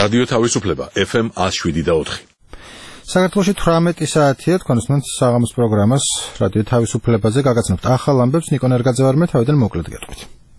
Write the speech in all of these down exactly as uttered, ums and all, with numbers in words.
რადიო თავისუფლება ეფ ემ one oh seven და four. საქართველოში თვრამეტი საათია თქვენს საღამოს პროგრამას რადიო თავისუფლებაზე გაგაცნობთ ახალ ამბებს ნიკო ნერგაძე ვარ მე თავიდან მოკლედ გეტყვით.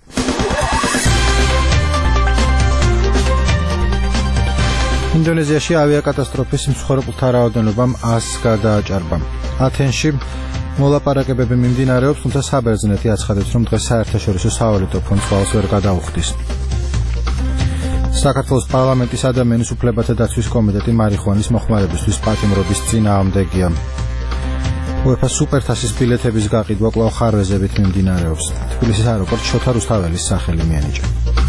ინდონეზიაში ავიაკატასტროფის მსხვერპლთა რაოდენობამ one-ს გადააჭარბა. ათენში მოლაპარაკებები მიმდინარეობს, თუმცა საბერძნეთი აცხადებს, რომ დღეს საერთაშორისო სავალუტო ფონდს ვალს ვერ გადაუხდის. საქართველოს პარლამენტის ადამიანის უფლებათა დაცვის კომიტეტი მარიხუანის მოხმარებისთვის პატიმრობის წინააღმდეგია. უეფა სუპერთასის ბილეთების გაყიდვა კვლავ ხარვეზებით მიმდინარეობს. თბილისის აეროპორტს შოთა რუსთაველის სახელი მიენიჭა.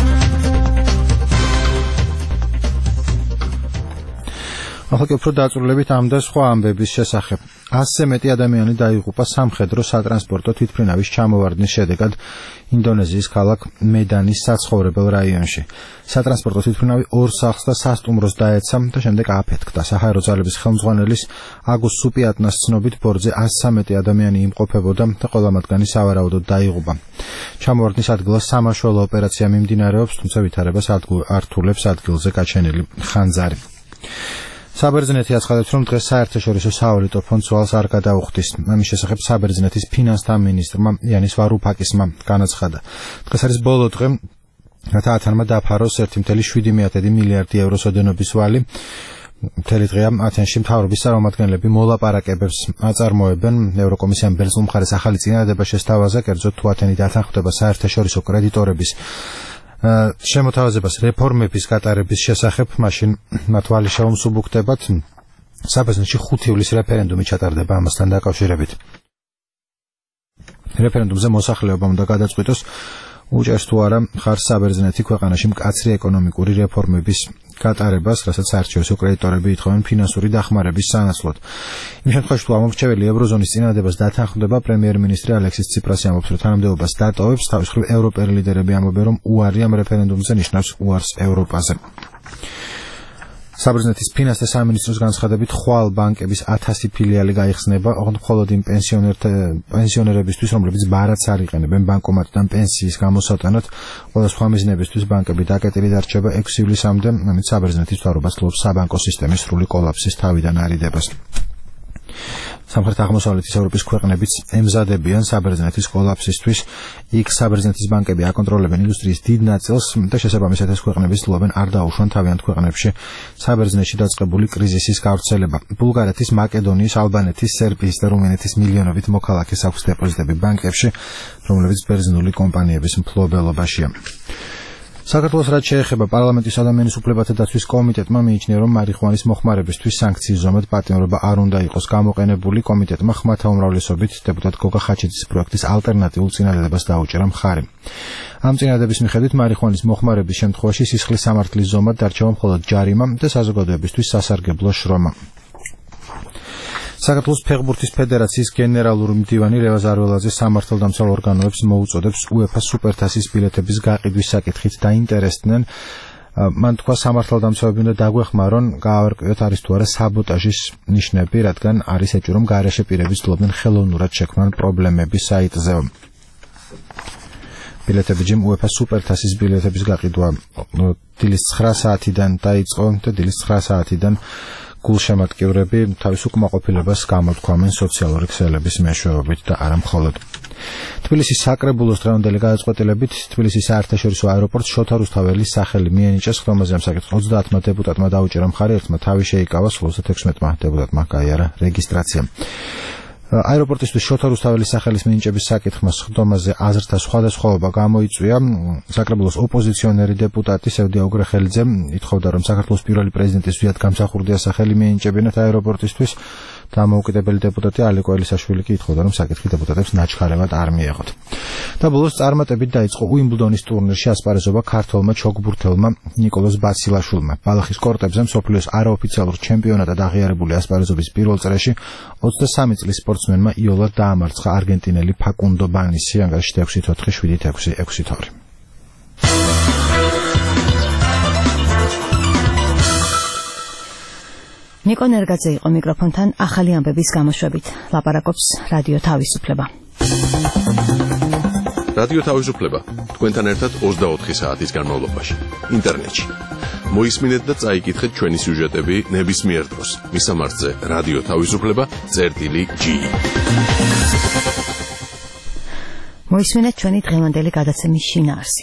ახლა კი უფრო დაწვრილებით ამ და სხვა ამბების შესახებ. ასზე მეტი ადამიანი დაიღუპა სამხედრო სატრანსპორტო თვითმფრინავის ჩამოვარდნის შედეგად ინდონეზიის ქალაქ მედანის საცხოვრებელ რაიონში. სატრანსპორტო თვითმფრინავი ორ სახლს და სასტუმროს დაეცა და შემდეგ აფეთქდა. საჰაერო ძალების ხელმძღვანელის აგუს სუპიატნას ცნობით ბორტზე one oh three ადამიანი იმყოფებოდა და ყველა მათგანი სავარაუდოდ დაიღუპა. ჩამოვარდნის ადგილას სამაშველო ოპერაცია მიმდინარეობს, თუმცა ვითარებას ართულებს ადგილზე გაჩენილი ხანძარი. საბერძნეთი აცხადებს, რომ დღეს საერთაშორისო სავალუტო ფონდს ვალს არ გადაუხდის. ამის შესახებ საბერძნეთის ფინანსთა მინისტრმა იანის ვარუფაკისმა განაცხადა. დღეს არის ბოლო დღე, რათა ათენმა დაფაროს one point seven მილიარდი ევროს ოდენობის ვალი. მთელი დღეა ათენში მთავრობის წარმომადგენლები მოლაპარაკებებს აწარმოებენ. ევროკომისიამ ბერძნულ-მხარეს ახალი წინადადება შესთავაზა, კერძოდ თუ ათენი დათანხმდება საერთაშორისო კრედიტორების შემოთავაზებას რეფორმების გატარების შესახებ, მაშინ მათ ვალი შეუმსუბუქდებათ. საბერძნეთში ხუთი ივლისის რეფერენდუმი ჩატარდება ამასთან დაკავშირებით. რეფერენდუმზე მოსახლეობამ უნდა გადაწყვიტოს, უჭერს თუ არა ხარს საბერძნეთი ქვეყანაში მკაცრი ეკონომიკური რეფორმების გატარებას, რასაც საერთაშორისო კრედიტორები ითხოვენ ფინანსური დახმარების სანაცვლოდ. იმ შემთხვევაში თუ ამორჩეველი ევროზონის წინადადებას დათანხმდება, პრემიერ-მინისტრი ალექსის ციპრასი ამბობს, რომ თანამდებობას დატოვებს. თავის მხრივ ევროპელი ლიდერები ამბობენ, რომ უარი ამ რეფერენდუმზე ნიშნავს უარს ევროპაზე. საბერძნეთის ფინანსთა სამინისტროს განცხადებით, ხვალ ბანკების ათასი ფილიალი გაიხსნება, ოღონდ მხოლოდ იმ პენსიონერებისთვის, რომლებიც ბარათს არ იყენებენ ბანკომატიდან პენსიის გამოსატანად. ყველა სხვა მიზნებისთვის ბანკები დაკეტილი დარჩება ექვსი ივლისამდე, ამით საბერძნეთის მთავრობა ცდილობს საბანკო სისტემის სრული კოლაფსის თავიდან არიდებას. სამხრეთ-აღმოსავლეთის ევროპის ქვეყნებიც ემზადებიან საბერძნეთის კოლაფსისთვის. იქ საბერძნეთის ბანკები აკონტროლებენ ინდუსტრიის დიდ ნაწილს და შესაბამისად ეს ქვეყნები ცდილობენ არ დაუშვან თავიანთ ქვეყნებში საბერძნეთში დაწყებული კრიზისის გავრცელება. ბულგარეთის, მაკედონიის, ალბანეთის, სერბიის და რუმინეთის მილიონობით მოქალაქეს აქვს დეპოზიტები ბანკებში, რომლებიც ბერძნული კომპანიების მფლობელობაშია. საქართველოს რაც შეეხება პარლამენტის ადამიანის უფლებათა დაცვის კომიტეტმა მიიჩნია, რომ მარიხუანის მოხმარებისთვის სანქციის ზომად პატიმრობა არ უნდა იყოს გამოყენებული. კომიტეტმა ხმათა უმრავლესობით დეპუტატ გოგა ხაჩიძის პროექტის ალტერნატიულ წინადადებას დაუჭერა მხარი. ამ წინადადების მიხედვით მარიხუანის მოხმარების შემთხვევაში სისხლის სამართლის ზომად დარჩება მხოლოდ ჯარიმა და საზოგადოებისთვის სასარგებლო შრომა. საქართველოს ფეხბურთის ფედერაციის გენერალური მდივანი რევაზ არველაძე სამართალდამცავ ორგანოებს მოუწოდებს უეფა სუპერთასის ბილეთების გაყიდვის საკითხით დაინტერესდნენ. მან თქვა, სამართალდამცავები უნდა დაგვეხმარონ, გაავარკვიოთ არის თუ არა საბოტაჟის ნიშნები, რადგან არის ეჭვი, რომ გარეშე პირები ცდილობდნენ ხელოვნურად შექმნან პრობლემები საიტზე. ბილეთები ჯიმ უეფა სუპერთასის ბილეთების გაყიდვა დილის ცხრა საათიდან დაიწყო და დილის ცხრა საათიდან გულშემატკივრები თავის უკმაყოფილებას გამოთქვამენ სოციალური ქსელების მეშვეობით და არა მხოლოდ. თბილისის საკრებულოს დღევანდელი გადაწყვეტილებით თბილისის საერთაშორისო აეროპორტს შოთა რუსთაველის სახელი მიენიჭა. ხდომაზე ამ საკითხს ოცდაათმა დეპუტატმა დაუჭერა მხარი, ერთმა თავი შეიკავა, სულ ოცდათექვსმეტმა დეპუტატმა გაიარა რეგისტრაცია. აეროპორტისთვის შოთა რუსთაველის სახელის მინიჭების საკითხმა ხდომაზე აზრთა სხვადასხვაობა გამოიწვია. საკრებულოს ოპოზიციონერი დეპუტატი სევდია უგრეხელიძე ითხოვდა, რომ საქართველოს პირველი პრეზიდენტის ზვიად გამსახურდია სახელი მიენიჭებინათ აეროპორტისთვის. დამოუკიდებელი დეპუტატი ალიკო ელისაშვილი კი ითხოვდა, რომ საკითხი დეპუტატებს ნაჩქარევად არ მიეღოთ. და ბოლოს წარმატებით დაიწყო უიმბლდონის ტურნირში ასპარეზობა ქართველმა ჩოგბურთელმა ნიკოლოზ ბაცილაშვილმა. ბალახის კორტებზე მსოფლიოს არაოფიციალურ ჩემპიონატად აღიარებული ასპარეზობის პირველ წრეში ოცდასამი წლის სპორტსმენმა იოლად დაამარცხა არგენტინელი ფაკუნდო ბანისი ანგარიშში ექვსი ოთხი შვიდი ექვსი ექვსი ორი. ნიკო ნერგაძე იყო მიკროფონთან ახალი ამბების გამოშვებით. ლაპარაკობს რადიო თავისუფლება. რადიო თავისუფლება თქვენთან ერთად ოცდაოთხი საათის განმავლობაში ინტერნეტში მოისმინეთ და წაიკითხეთ ჩვენი სიუჟეტები ნებისმიერ დროს. მისამართზე რადიო თავისუფლება წერტილი ჯი. მოისმინეთ ჩვენი დღევანდელი გადაცემის შინაარსი.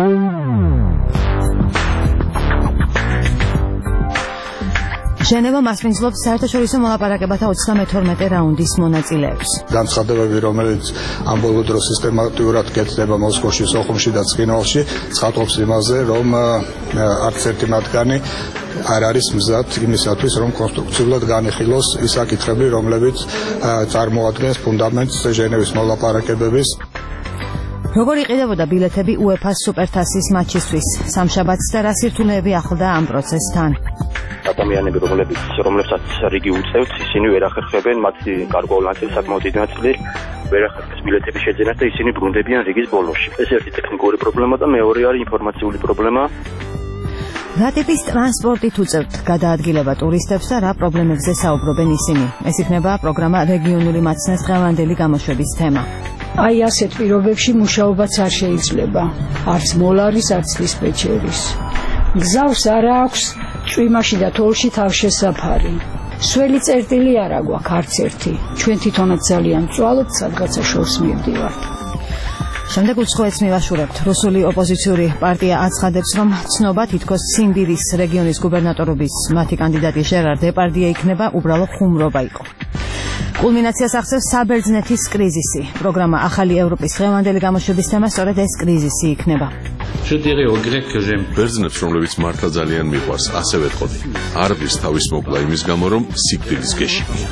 ჟენევა მასპინძლობს საერთაშორისო მოლაპარაკებათა ოცდამეთორმეტე რაუნდის მონაწილეებს. განცხადებები, რომელიც ამ ბოლო დროს სისტემატურად კეთდება მოსკოვში, სოხუმში და ცხინვალში, ცხადყოფს იმაზე, რომ არც ერთი მათგანი არ არის მზად იმისათვის, რომ კონსტრუქციულად განიხილოს ის საკითხები, რომლებიც წარმოადგენს ფუნდამენტს ჟენევის მოლაპარაკებების. როგორ იყიდებოდა ბილეთები უეფა-ს სუპერთასის მატჩისთვის? სამშაბათს და რა სირთულეები ახლდა ამ პროცესთან? ადამიანები, რომლებიც რომლებსაც რიგი უწევთ, ისინი ვერ ახერხებენ მათი გარკვეულ ნაწილი, საკმაოდ დიდი ნაწილი ვერ ახერხებს ბილეთების შეძენას და ისინი ბრუნდებიან რიგის ბოლოში. ეს ერთი ტექნიკური პრობლემა და მეორე არის ინფორმაციული პრობლემა. რა ტიპის ტრანსპორტით უწევთ გადაადგილება ტურისტებს და რა პრობლემებზე საუბრობენ ისინი? ეს იქნება პროგრამა რეგიონული მაცნეს დღევანდელი გამოშვების თემა. აი ასეთ პირობებში მუშაობაც არ შეიძლება. არც მოლარის, არც დისპეჩერის. გზავს არ აქვს ჭვიმაში და თოლში თავშესაფარი. სველი წერტილი არა გვაქვს არც ერთი. ჩვენ თვითონაც ძალიან ვწვალობთ, სადღაცა შორს მივდივართ. შემდეგ უცხოეთს მივაშურებთ. რუსული ოპოზიციური პარტია აცხადებს, რომ ცნობა თითქოს ციმბირის რეგიონის გუბერნატორობის მათი კანდიდატი ჟერარ დეპარდია იქნება უბრალო ხუმრობა იყო. კულმინაციას ახსევს საბერძნეთის კრიზისი. პროგრამა ახალი ევროპის დღევანდელი გამოშვების თემა სწორედ ეს კრიზისი იქნება. ბერძნებს, რომლებიც მართლა ძალიან მიყვარს, ასე ვეთყოდი. არ ვის თავის მოკლა იმის გამო, რომ სიკვდილის გეშინია.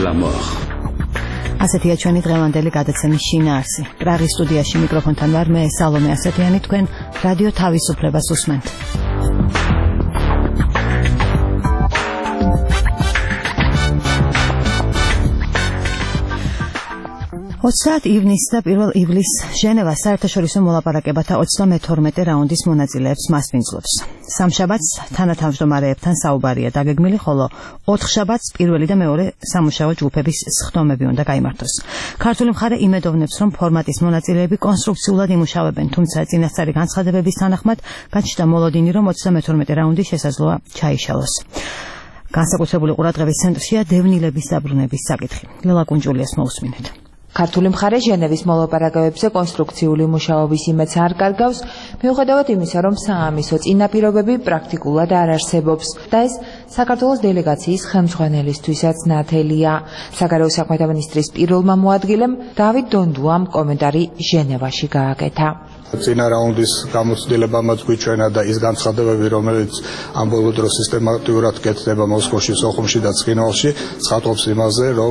ასეთია ჩვენი დღევანდელი გადაცემის შინაარსი. პრაღის სტუდიაში მიკროფონთან ვარ მე სალომე ასეთიანი, თქვენ რადიო თავისუფლებას უსმენთ. ოცდაათი ივნისს და პირველ ივლისს ჟენევა საერთაშორისო მოლაპარაკებათა ოცდამეთორმეტე რაუნდის მონაწილეებს მასპინძლობს. სამშაბათს თანათავმჯდომარეებთან საუბარია დაგეგმილი, ხოლო ოთხშაბათს პირველი და მეორე სამუშაო ჯგუფების სხდომები უნდა გაიმართოს. ქართული მხარე იმედოვნებს, რომ ფორმატის მონაწილეები კონსტრუქციულად იმუშავებენ, თუმცა წინასწარი განცხადებების თანახმად გაჩნდა მოლოდინი, რომ ოცდამეთორმეტე რაუნდი შესაძლოა ჩაიშალოს. განსაკუთრებული ყურადღების ცენტრშია დევნილების დაბრუნების საკითხი. ლელა კუნჯულიას მოусმინეთ. ქართული მხარე ჟენევის მოლაპარაკებებზე კონსტრუქციული მუშაობის იმედს არ კარგავს, მიუხედავად იმისა, რომ საამისო წინაპირობები პრაქტიკულად არ არსებობს და ეს საქართველოს დელეგაციის ხელმძღვანელისთვისაც ნათელია. საგარეო საქმეთა მინისტრის პირველმა მოადგილემ დავით დონდუამ კომენტარი ჟენევაში გააკეთა. წინა რაუნდის გამოცდილებამაც გვიჩვენა და ის განცხადებები, რომელიც ამ ბოლო დროს სისტემატურად კეთდება მოსკოვში, სოხუმში და ცხინვალში, ცხადყოფს იმაზე, რომ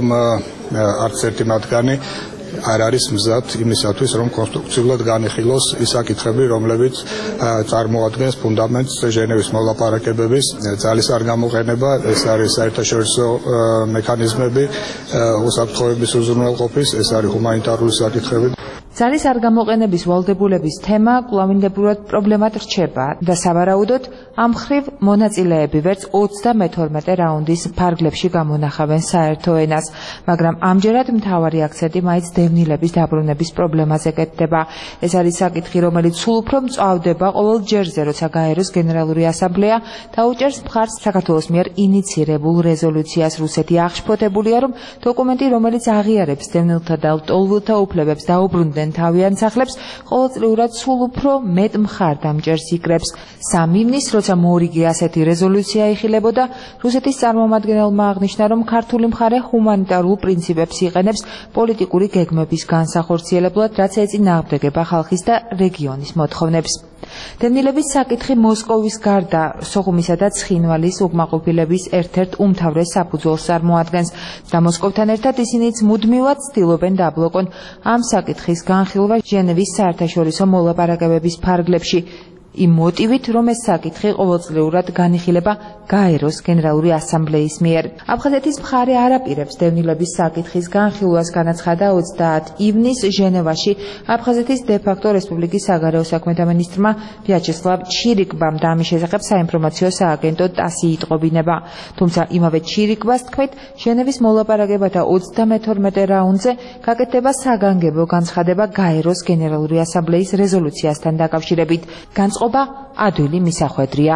არც ერთი მათგანი არ არის მზად იმისათვის, რომ კონსტრუქციულად განიხილოს ის საკითხები, რომლებიც წარმოადგენს ფუნდამენტს ჟენევის მოლაპარაკებების. ძალის არ გამოყენება, ეს არის საერთაშორისო მექანიზმები, უსაფრთხოების უზრუნველყოფის, ეს არის ჰუმანიტარული საკითხები. ძალის არ გამოყენების ვალდებულების თემა კვლავინდებურად პრობლემად რჩება და სავარაუდოდ ამ მხრივ მონაწილეები ვერც ოცდამეთორმეტე რაუნდის ფარგლებში გამონახავენ საერთო ენას, მაგრამ ამჯერად მთავარი აქცენტი მაინც დევნილების დაბრუნების პრობლემაზე კეთდება. ეს არის საკითხი, რომელიც სულ უფრო მწვავდება ყოველ ჯერზე, როცა გაეროს გენერალური ასამბლეა დაუჭერს მხარს საქართველოს მიერ ინიცირებულ რეზოლუციას. რუსეთი აღშფოთებულია, რომ დოკუმენტი, რომელიც აღიარებს დევნილთა და ლტოლვილთა უფლებებს დაუბრუნდნენ თავიანთ სახლებს, ყოველწლიურად სულ უფრო მეტ მხარდამჭერს იკრებს. სამ ივნისს, როცა მორიგი ასეთი რეზოლუცია იხილებოდა, რუსეთის წარმომადგენელმა აღნიშნა, რომ ქართული მხარე ჰუმანიტარულ პრინციპებს იყენებს პოლიტიკური გეგმების განსახორციელებლად, რაც ეწინააღმდეგება ხალხის და რეგიონის მოთხოვნებს. დევნილების საკითხი მოსკოვის გარდა სოხუმისა და ცხინვალის უკმაყოფილების ერთ-ერთ უმთავრეს საფუძველს წარმოადგენს და მოსკოვთან ერთად ისინიც მუდმივად ცდილობენ დაბლოკონ ამ საკითხის განხილვა ჟენევის საერთაშორისო მოლაპარაკებების ფარგლებში. იმ მოტივით, რომ ეს საკითხი ყოველწლიურად განიხილება გაეროს გენერალური ასამბლეის მიერ. აფხაზეთის მხარე არ აპირებს დევნილების საკითხის განხილვას, განაცხადა ოცდაათი ივნისს ჟენევაში აფხაზეთის დე-ფაქტო რესპუბლიკის საგარეო საქმეთა მინისტრმა ვიაჩესლავ ჩირიკბამ და ამის შესახებ საინფორმაციო სააგენტო ტასი იტყობინება. თუმცა იმავე ჩირიკბას თქმით, ჟენევის მოლაპარაკებათა ოცდამეთორმეტე რაუნდზე გაკეთდება საგანგებო განცხადება გაეროს გენერალური ასამბლეის რეზოლუციასთან დაკავშირებით. განწყობა ადვილი მისახვედრია.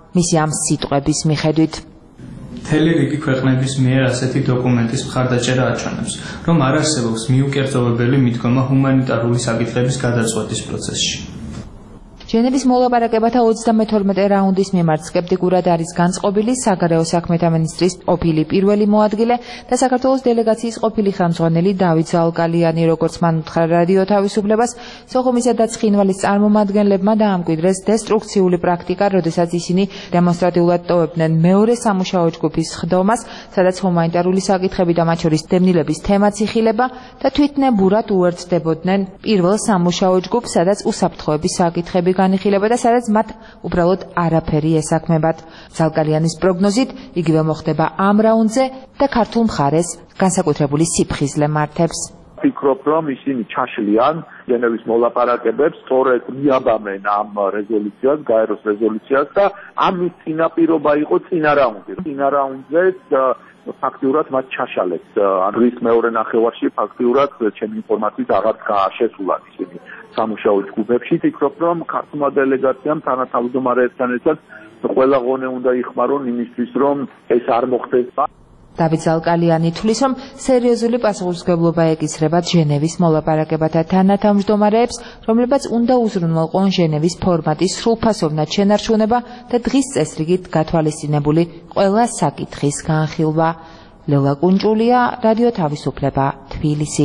მისი ამ სიტყვების მიხედვით. მთელი რიგი ქვეყნების მიერ ასეთი დოკუმენტის მხარდაჭერა აჩვენებს, რომ არ არსებობს მიუკერძოვებელი მიდგომა ჰუმანიტარული საკითხების გადაწყვეტის პროცესში. ჟენევის მოლაპარაკებათა ოცდამეთორმეტე რაუნდის მიმართ სკეპტიკურად არის განწყობილი საგარეო საქმეთა მინისტრის ყოფილი პირველი მოადგილე და საქართველოს დელეგაციის ყოფილი ხელმძღვანელი დავით ზალკალიანი, როგორც მან უთხრა რადიო თავისუფლებას, სოხუმისა და ცხინვალის წარმომადგენლებმა დაამკვიდრეს დესტრუქციული პრაქტიკა, როდესაც ისინი დემონსტრატიულად ტოვებდნენ მეორე სამუშაო ჯგუფის ხდომას, სადაც ჰუმანიტარული საკითხები და მათ შორის დევნილების თემაც იხილება და თვითნებურად უერთდებოდნენ პირველ სამუშაო ჯგუფს, სადაც უსაფრთხოების საკითხები განიხილება და სადაც მათ უბრალოდ არაფერი ესაქმებათ. ზალკალიანის პროგნოზით იგივე მოხდება ამ რაუნდზე და ქართულ მხარეს განსაკუთრებული სიფხიზლე მართებს. ვფიქრობ, რომ ისინი ჩაშლიან ჟენევის მოლაპარაკებებს, სწორედ მიაბამენ ამ რეზოლუციას, გაეროს რეზოლუციას და ამის წინაპირობა იყო წინა რაუნდი. წინა რაუნდზე ფაქტიურად მათ ჩაშალეს. ანგლის მეორე ნახევარში ფაქტიურად ჩემი ინფორმაციით აღარ შეესულან ისინი სამუშაო ჯგუფებში. ვფიქრობ, რომ ქართულმა დელეგაციამ თანათავმჯდომარეებთან ერთად ყველა ღონე უნდა იხმარონ იმისთვის, რომ ეს არ მოხდეს. დავით ზალკალიანი თვლის, რომ სერიოზული პასუხისმგებლობა ეკისრებათ ჟენევის მოლაპარაკებათა თანათავმჯდომარეებს, რომლებიც უნდა უზრუნველყონ ჟენევის ფორმატის სრულფასოვნად შენარჩუნება და დღის წესრიგით გათვალისწინებული ყველა საკითხის განხილვა. ლელა კუნჭულია, რადიო თავისუფლება, თბილისი.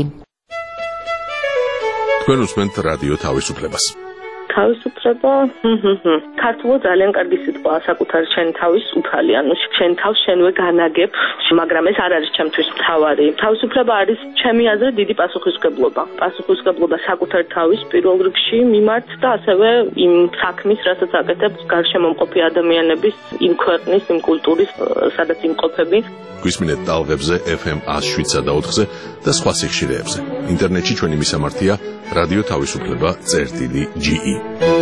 თქვენ უსმენთ რადიო თავისუფლებას. თავისუფლება ქართულად ძალიან კარგი სიტყვაა, საკუთარი შენ თავის უფალი, ანუ შენ თავს შენვე განაგებ, მაგრამ ეს არ არის ჩემთვის მთავარი. თავისუფლება არის ჩემი აზრით დიდი პასუხისმგებლობა. პასუხისმგებლობა საკუთარ თავის პირველ რიგში მიმართ და ასევე იმ საქმის, რასაც აკეთებს გარშემომყოფი ადამიანების, იმ ქვეყნის, იმ კულტურის, სადაც იმყოფები. გვისმინეთ ტალღებზე ეფ ემ ას შვიდსა და ოთხზე და სხვა სიხშირეებზე. ინტერნეტში ჩვენი მისამართია რადიო თავისუფლება წერტილი ჯი ი.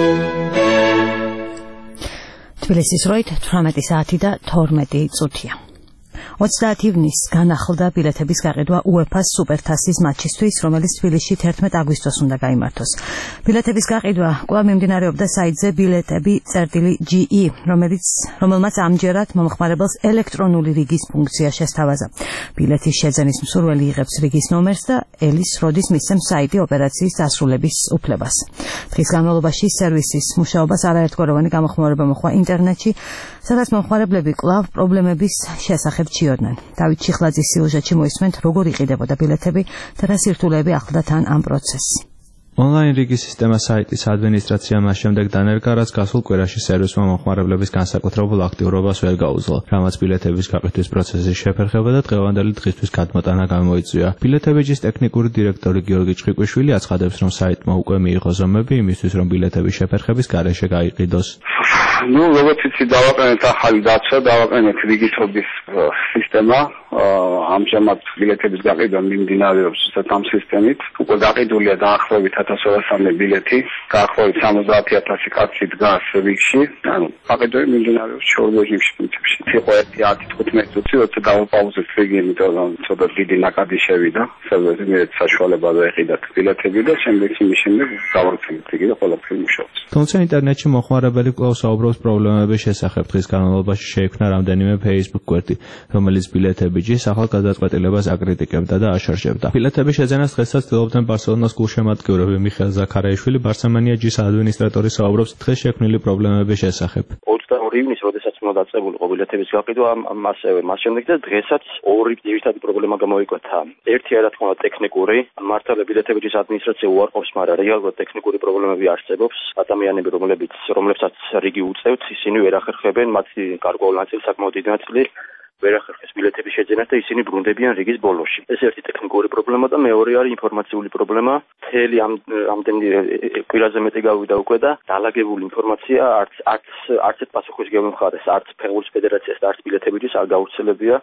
თბილისის როით თვრამეტი საათი და თორმეტი წუთია. ოცდაათი ივნისს განახლდა ბილეთების გაყიდვა უეფა-ს სუპერთასის მატჩისთვის, რომელიც თბილისში თერთმეტ აგვისტოს უნდა გაიმართოს. ბილეთების გაყიდვა კვლავ მიმდინარეობდა საიტზე ბილეთები წერტილი ჯი ი, რომელიც რომელმაც ამჯერად მომხმარებელს ელექტრონული რიგის ფუნქცია შესთავაზა. ბილეთის შეძენის მსურველი იღებს რიგის ნომერს და ელის როდის მისცემს საიტი ოპერაციის დასრულების უფლებას. დღის განმავლობაში სერვისის მუშაობას არაერთგვაროვანი გამოხმაურება მოჰყვა ინტერნეტში, სადაც მომხმარებლები კვლავ პრობლემების შესახებ ჭიოდნენ. დავით ჩიხლაძის სიუჟეტში მოისმენთ, როგორ იყიდებოდა ბილეთები და რა სირთულეები ახლდა თან ამ პროცესს. ონლაინ რიგის სისტემა საიტის ადმინისტრაცია მას შემდეგ დანერგა, რაც გასულ კვირაში სერვისმა მომხმარებლების განსაკუთრებულ აქტიურობას ვერ გაუძლო, რამაც ბილეთების გაყიდვის პროცესის შეფერხება და დღევანდელი დღისთვის გადმოტანა გამოიწვია. ბილეთებიჯის ტექნიკური დირექტორი გიორგი ჭყიყვიშვილი აცხადებს, რომ საიტმა უკვე მიიღო ზომები იმისთვის, რომ ბილეთების შეფერხების გარეშე გაიყიდოს. ну, როგორც იცი, დავაყენეთ ახალი დაცვა, დავაყენეთ რეგისტრობის სისტემა. ამჟამად ბილეთების გაყიდვა მიმდინარეობს ამ სისტემით. უკვე გაყიდულია დაახლოებით ათას ორასამდე ბილეთი, დაახლოებით სამოცდაათი ათასი კაცი დგას რიგში. ანუ გაყიდვები მიმდინარეობს შორ რეჟიმში პრინციპში. იყო ერთი ათი თხუთმეტი წუთი, როცა დავაპაუზეთ რიგი, იმიტომ რომ ცოტა დიდი ნაკადი შევიდა. სერვერზე მივეც საშუალება დაეყიდათ ბილეთები და შემდეგ იმის შემდეგ გავარცხნით რიგი და ყველაფერი მუშაობს. თუმცა ინტერნეტში მომხმარებელი კვლავ საუბრობს პრობლემების შესახებ. დღის განმავლობაში შეიქმნა რამდენიმე Facebook გვერდი, რომელიც ბილეთებიჯის ახალ გადაწყვეტილებას აკრიტიკებდა და აშორშებდა. ბილეთების შეძენას დღესაც ცდილობდნენ ბარსელონას გულშემატკივრები მიხეილ ზაქარაიშვილი, ბარსამანია-ჯის ადმინისტრატორი საუბრობს დღეს შექმნილი პრობლემების შესახებ. ოცდაორი ივნისს, როდესაც უნდა დაწყებულიყო ბილეთების გაყიდვა, მასევე მას შემდეგ და დღესაც ორი ძირითადი პრობლემა გამოიკვეთა. ერთია რა თქმა უნდა ტექნიკური, მართალია ბილეთების ადმინისტრაცია უარყოფს, მაგრამ რეალურად ტექნიკური პრობლემები არსებობს. ადამიანები, რომლებიც რომლებსაც რიგი უწევთ, ისინი ვერ ახერხებენ, მათი გარკვეული ნაწილი, საკმაოდ დიდი ნაწილი ვერ ახერხებს ბილეთების შეძენას და ისინი ბრუნდებიან რიგის ბოლოში. ეს ერთი ტექნიკური პრობლემა და მეორე არის ინფორმაციული პრობლემა. მთელი ამ ამდენი კვირაზე მეტი გავიდა უკვე და დალაგებული ინფორმაცია არც არც არც ერთ პასუხისმგებელ მხარეს, არც ფეხბურთის ფედერაციას და არც ბილეთებიჯის არ გავრცელებია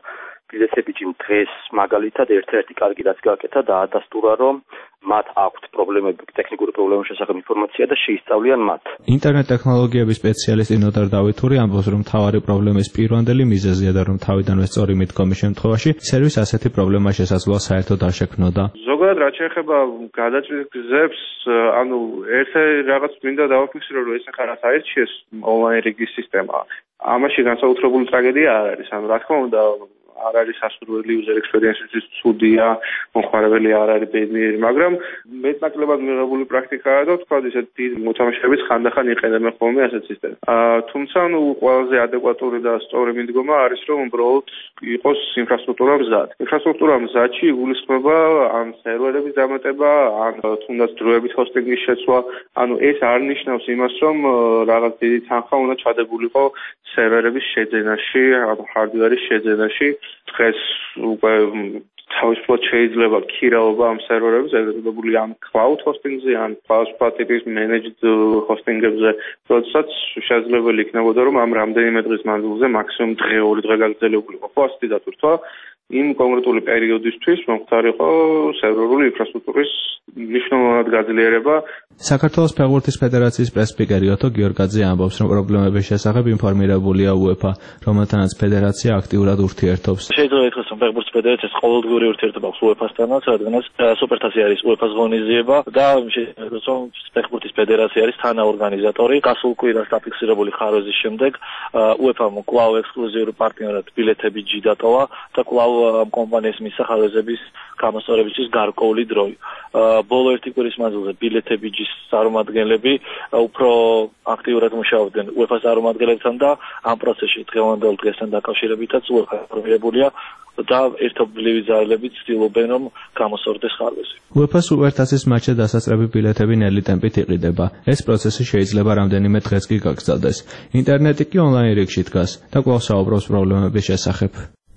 ბილეთები დღეს მაგალითად ერთ-ერთი კარგი რაც გააკეთა დაადასტურა რომ მათ აქვთ პრობლემები, ტექნიკური პრობლემების შესახებ ინფორმაცია და შეისწავლიან მათ. ინტერნეტ ტექნოლოგიების სპეციალისტი ნოტარ დავითური ამბობს, რომ მთავარი პრობლემის პირვანდელი მიზეზია და რომ თავიდანვე სწორი მიდგომის შემთხვევაში სერვის ასეთი პრობლემა შესაძლოა საერთოდ არ შექმნოდა. ზოგადად რაც შეეხება გადაჭრის გზებს, ანუ ერთ რაღაც მინდა დავაფიქსირო, რომ ეს ახლა რაც აირჩიეს ონლაინ რეგის სისტემა. ამაში განსაკუთრებული ტრაგედია არ არის, ანუ რა თქმა უნდა არ არის სასურველი user experience-ისთვის ცუდია, მომხმარებელი არ არის ბედნიერი, მაგრამ მეტნაკლებად მიღებული პრაქტიკაა და თქვა ისეთ დიდ მოთამაშეებს ხანდახან იყენებენ ხოლმე ასეთ სისტემას. თუმცა ნუ ყველაზე ადეკვატური და სწორი მიდგომა არის რომ უბრალოდ იყოს ინფრასტრუქტურა მზად. ინფრასტრუქტურა მზადში იგულისხმება ან სერვერების დამატება, ან თუნდაც დროებით ჰოსტინგის შეცვლა, ანუ ეს არ ნიშნავს იმას, რომ რაღაც დიდი თანხა უნდა ჩადებულიყო სერვერების შეძენაში, ანუ hardware-ის შეძენაში. დღეს უკვე თავისუფლად შეიძლება ქირაობა ამ სერვერებზე, ეგრეთებული ამ cloud hosting-ზე, ან სხვა ტიპის managed hosting-ებზე, როდესაც შესაძლებელი იქნებოდა, რომ ამ რამდენიმე დღის მანძილზე მაქსიმუმ დღე ორი დღე გაგრძელებულიყო. ხო, ასეთი დატვირთვა იმ კონკრეტული პერიოდისთვის მომხდარიყო სერვერული ინფრასტრუქტურის მნიშვნელოვნად გაძლიერება. საქართველოს ფეხბურთის ფედერაციის პრესსპიკერი ოტო გიორგაძე ამბობს, რომ პრობლემების შესახებ ინფორმირებულია უეფა, რომელთანაც ფედერაცია აქტიურად ურთიერთობს. შეიძლება ითქვას, რომ ფეხბურთის ფედერაციას ყოველდღიური ურთიერთობა აქვს უეფასთანაც, რადგანაც სუპერთასი არის უეფას ღონისძიება და შეიძლება რომ ფეხბურთის ფედერაცია არის თანაორგანიზატორი. გასულ კვირას დაფიქსირებული ხარვეზის შემდეგ უეფამ კვლავ ექსკლუზიური პარტნიორად ბილეთები ჯი დატოვა და კვლავ ამ კომპანიის მისახარეზების გამოსწორებისთვის გარკვეული დროი. ბოლო ერთი კვირის მანძილზე ბილეთები ჯის წარმომადგენლები უფრო აქტიურად მუშაობდნენ უეფას წარმომადგენლებთან და ამ პროცესში დღევანდელ დღესთან დაკავშირებითაც უეფა ინფორმირებულია და ერთობლივი ძალებით ცდილობენ რომ გამოსწორდეს ხარვეზი. უეფას სუპერთასის მატჩზე დასაწყები ბილეთები ნელი ტემპით იყიდება. ეს პროცესი შეიძლება რამდენიმე დღეს კი გაგრძელდეს. ინტერნეტი კი ონლაინ რიგში დგას და კვლავ საუბრობს პრობლემების შესახებ.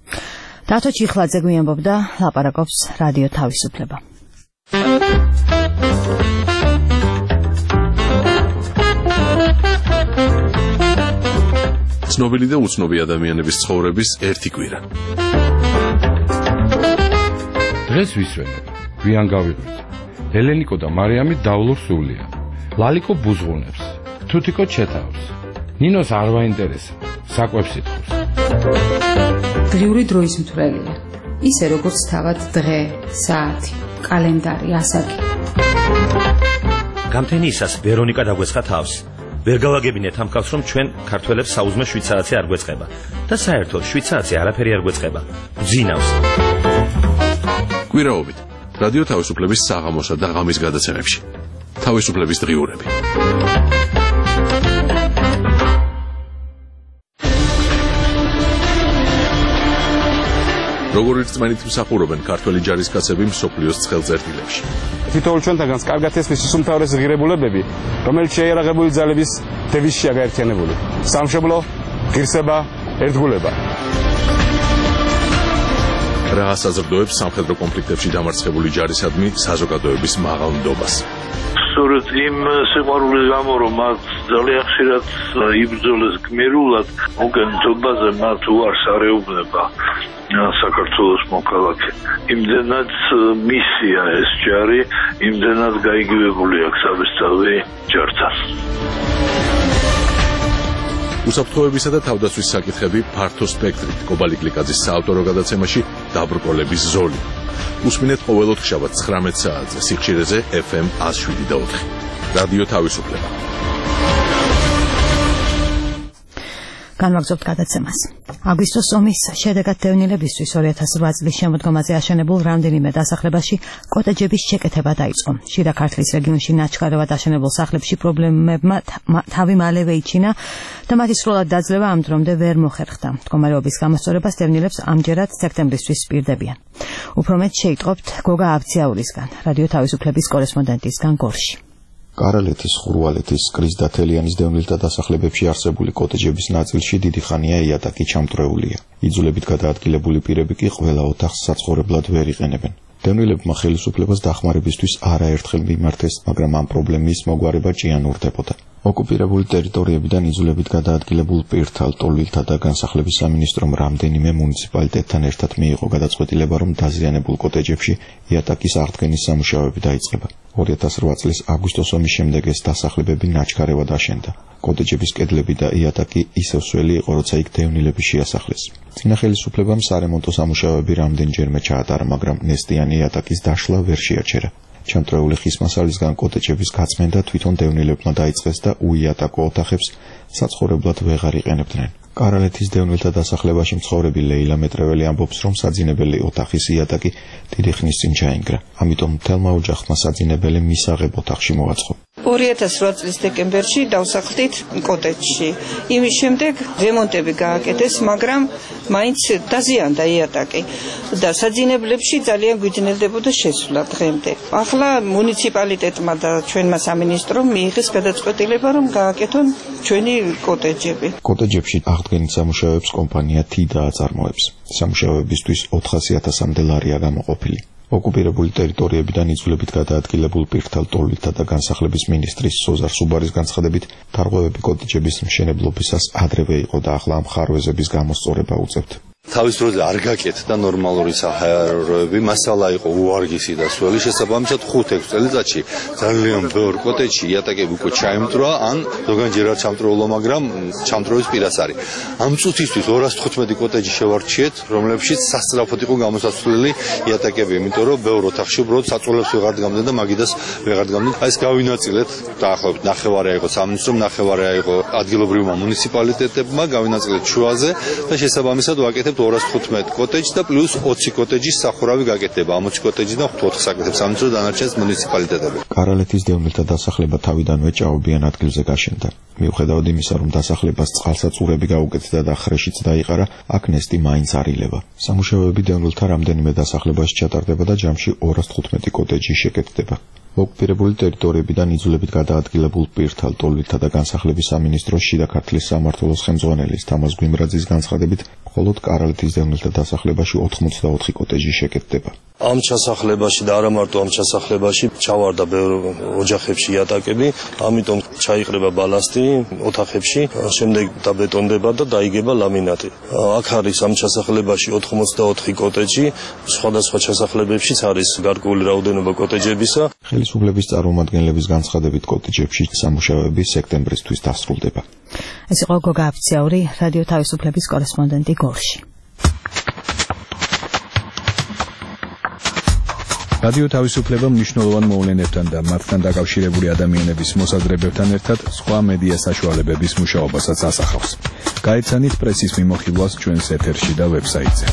დათო ჩიხლაძე გვიამბობდა, ლაპარაკობს რადიო თავისუფლება. ცნობილი და უცნობი ადამიანების ცხოვრების ერთი კვირა. დღეს ვისვენებ, გვიან გავიღვიძ. ელენიკო და მარიამი დავლურ სულია. ლალიკო ბუზღუნებს, თუთიკო ჩეთავს. ნინოს არ ვაინტერესებს, საკვებს ითხოვს. დღიური დროის მთვრელია. ისე როგორც თავად დღე, საათი, კალენდარი, ასაკი. გამთენიისას ვერონიკა დაგვეცხა თავს. ვერ გავაგებინეთ ამ კაცს, რომ ჩვენ ქართველებს საუზმე შვიდ საათზე არ გვეწყება და საერთოდ შვიდ საათზე არაფერი არ გვეწყება. გძინავს. კვირაობით რადიო თავისუფლების საღამოსა და ღამის გადაცემებში. თავისუფლების დღიურები. როგორ რწმენით მსახურობენ ქართველი ჯარისკაცები მსოფლიოს ცხელწერტილებში. თითოეულ ჩვენთაგანს კარგად ესმის უმთავრესი ღირებულებები, რომელიც შეიარაღებული ძალების დევიზშია გაერთიანებული. სამშობლო, ღირსება, ერთგულება. რა საზრდოებს სამხედრო კონფლიქტებში დამარცხებული ჯარისადმი საზოგადოების მაღალ ნდობას. სწორედ იმ სიყვარულის გამო, რომ მათ ძალიან ხშირად იბრძოლეს გმირულად, მოგენთობაზე მათ უარს არ ეუბნება საქართველოს მოქალაქე. იმდენად მისია ეს ჯარი, იმდენად გაიგივებული აქვს საბესწავლი ჯართან. უსაფრთხოებისა და თავდაცვის საკითხები ფართო სპექტრით. კობალი კლიკაძის საავტორო გადაცემაში დაბრკოლების ზოლი. უსმინეთ ყოველ ოთხშაბათს ცხრამეტ საათზე სიხშირეზე ეფ ემ ათას შვიდი და ოთხი. რადიო თავისუფლება. განვაგრძობთ გადაცემას. აგვისტოს ომის შედეგად დევნილებისთვის ორი ათას რვა წლის შემოდგომაზე აშენებულ რამდენიმე დასახლებაში კოტეჯების შეკეთება დაიწყო. შიდა ქართლის რეგიონში ნაჩქარევად აშენებულ სახლებში პრობლემებმა თავი მალევე იჩინა და მათი სრულად დაძლევა ამ დრომდე ვერ მოხერხდა. მდგომარეობის გამოსწორებას დევნილებს ამჯერად სექტემბრისთვის სპირდებიან. უფრო მეტ შეიტყობთ გოგა აბციაურისგან, რადიო თავისუფლების კორესპონდენტისგან გორში. კარალეთის, ხურვალეთის, კრის და თელიანის დევნილთა დასახლებებში არსებული კოტეჯების ნაწილში დიდი ხანია იატაკი ჩამწრეულია. იძულებით გადაადგილებული პირები კი ყველა ოთახს საცხოვრებლად ვერ იყენებენ. დევნილებმა ხელისუფლებას დახმარებისთვის არაერთხელ მიმართეს, მაგრამ ამ პრობლემის მოგვარება ჭიანურდებოდა. ოკუპირებული ტერიტორიებიდან იძულებით გადაადგილებულ პირთა ლტოლვილთა და განსახლების სამინისტრომ რამდენიმე მუნიციპალიტეტთან ერთად მიიღო გადაწყვეტილება, რომ დაზიანებულ კოტეჯებში იატაკის აღდგენის სამუშაოები დაიწყება. ორი ათას რვა წლის აგვისტოს ომის შემდეგ ეს დასახლებები ნაჩქარევად აშენდა. კოტეჯების კედლები და იატაკი ისევ სველი იყო, როცა იქ დევნილები შეასახლეს. წინა ხელისუფლებამ სარემონტო სამუშაოები რამდენჯერმე ჩაატარა, მაგრამ ნესტიანი იატაკის დაშლა ვერ შეაჩერა. ჩამწრეული ხის მასალისგან კოტეჯების გაწმენდა თვითონ დევნილებმა დაიწყეს და უიატაკო ოთახებს საცხოვრებლად ვეღარ იყენებდნენ. კარალეთის დევნილთა დასახლებაში მცხოვრები ლეილა მეტრეველი ამბობს, რომ საძინებელი ოთახის იატაკი დიდი ხნის წინ ჩაინგრა. ამიტომ მთელმა ოჯახმა საძინებელი მისაღებ ოთახში მოაწყო. ორი ათას რვა წლის დეკემბერში დავსახლდით კოტეჯში. იმის შემდეგ რემონტები გააკეთეს, მაგრამ მაინც დაზიანდა იატაკი და საძინებლებში ძალიან გვიძნელდებოდა შესვლა დღემდე. ახლა მუნიციპალიტეტმა და ჩვენმა სამინისტრომ მიიღეს გადაწყვეტილება, რომ გააკეთონ ჩვენი კოტეჯები. კოტეჯებში აღდგენის სამუშაოებს კომპანია თი დააწარმოებს. სამუშაოებისთვის ოთხასი ათასამდე ლარია გამოყოფილი. ოკუპირებული ტერიტორიებიდან იძულებით გადაადგილებულ პირთა ლტოლვილთა და განსახლების მინისტრის სოზარ სუბარის განცხადებით, დარღვევები კოტეჯების მშენებლობისას ადრევე იყო და ახლა ამ ხარვეზების გამოსწორება უწევთ. თავის დროზე არ გაკეთდა ნორმალური საჰაეროები, მასალა იყო უარგისი და სველი, შესაბამისად ხუთ-ექვს წელიწადში ძალიან ბევრ კოტეჯში იატაკები უკვე ჩაიმტვრა, ან ზოგადად არ ჩამტრულო, მაგრამ ჩამტროვის პირას არის. ამ წუთისთვის ორას თხუთმეტი კოტეჯი შევარჩიეთ, რომლებშიც სასწრაფოდ იყო გამოსაცვლელი იატაკები, იმიტომ რომ ბევრ ოთახში უბრალოდ საწოლებს ვეღარ დგამდნენ და მაგიდას ვეღარ დგამდნენ. აი ეს გავინაწილეთ, დაახლოებით ნახევარი აიღო სამინისტრომ, ნახევარი აიღო ადგილობრივმა მუნიციპალიტეტებმა, გავინაწილეთ შუაზე და შესაბამისად ვაკეთებთ ორას თხუთმეტი კოტეჯი და პლუს ოცი კოტეჯის სახურავი გაკეთდება. ამ ოცი კოტეჯიდან ოთხი აკეთებს სამინისტრო, დანარჩენს მუნიციპალიტეტები. კარალეთის დევნილთა დასახლება თავიდანვე ჭაობიან ადგილზე გაშენდა. მიუხედავად იმისა, რომ დასახლებას წყალსაწურები გაუკეთდა და ხრეშიც დაიყარა, აქ ნესტი მაინც არ ილევა. სამუშაოები დევნილთა რამდენიმე დასახლებაში ჩატარდება და ჯამში ორას თხუთმეტი კოტეჯი შეკეთდება. ოკუპირებული ტერიტორიებიდან იძულებით გადაადგილებულ პირთა ლტოლვილთა და განსახლების სამინისტროს შიდა ქართლის სამმართველოს ხელმძღვანელის თამაზ გვიმრაძის განცხადებით, მხოლოდ კარალეთის დევნილთა დასახლებაში ოთხმოცდაოთხი კოტეჯი შეკეთდება. ამ ჩასახლებაში და არა მარტო ამ ჩასახლებაში ჩავარდა ბევრ ოჯახებში იატაკები, ამიტომ ჩაიყრება ბალასტი ოთახებში, შემდეგ დაბეტონდება და დაიგება ლამინატი. აქ არის ამ ჩასახლებაში ოთხმოცდაოთხი კოტეჯი, სხვადასხვა ჩასახლებებშიც არის გარკვეული რაოდენობა კოტეჯებისა. ხელისუფლების წარმომადგენლების განცხადებით კოტეჯებში სამუშაოები სექტემბრისთვის დასრულდება. ეს იყო გოგა აფციაური, რადიო თავისუფლების კორესპონდენტი გორში. რადიო თავისუფლება მნიშვნელოვან მოვლენებთან და მათთან დაკავშირებული ადამიანების მოსაზრებებთან ერთად სხვა მედია საშუალებების მუშაობასაც ასახავს. გაეცანით პრესის მიმოხილვას ჩვენს ეთერში და ვებსაიტზე.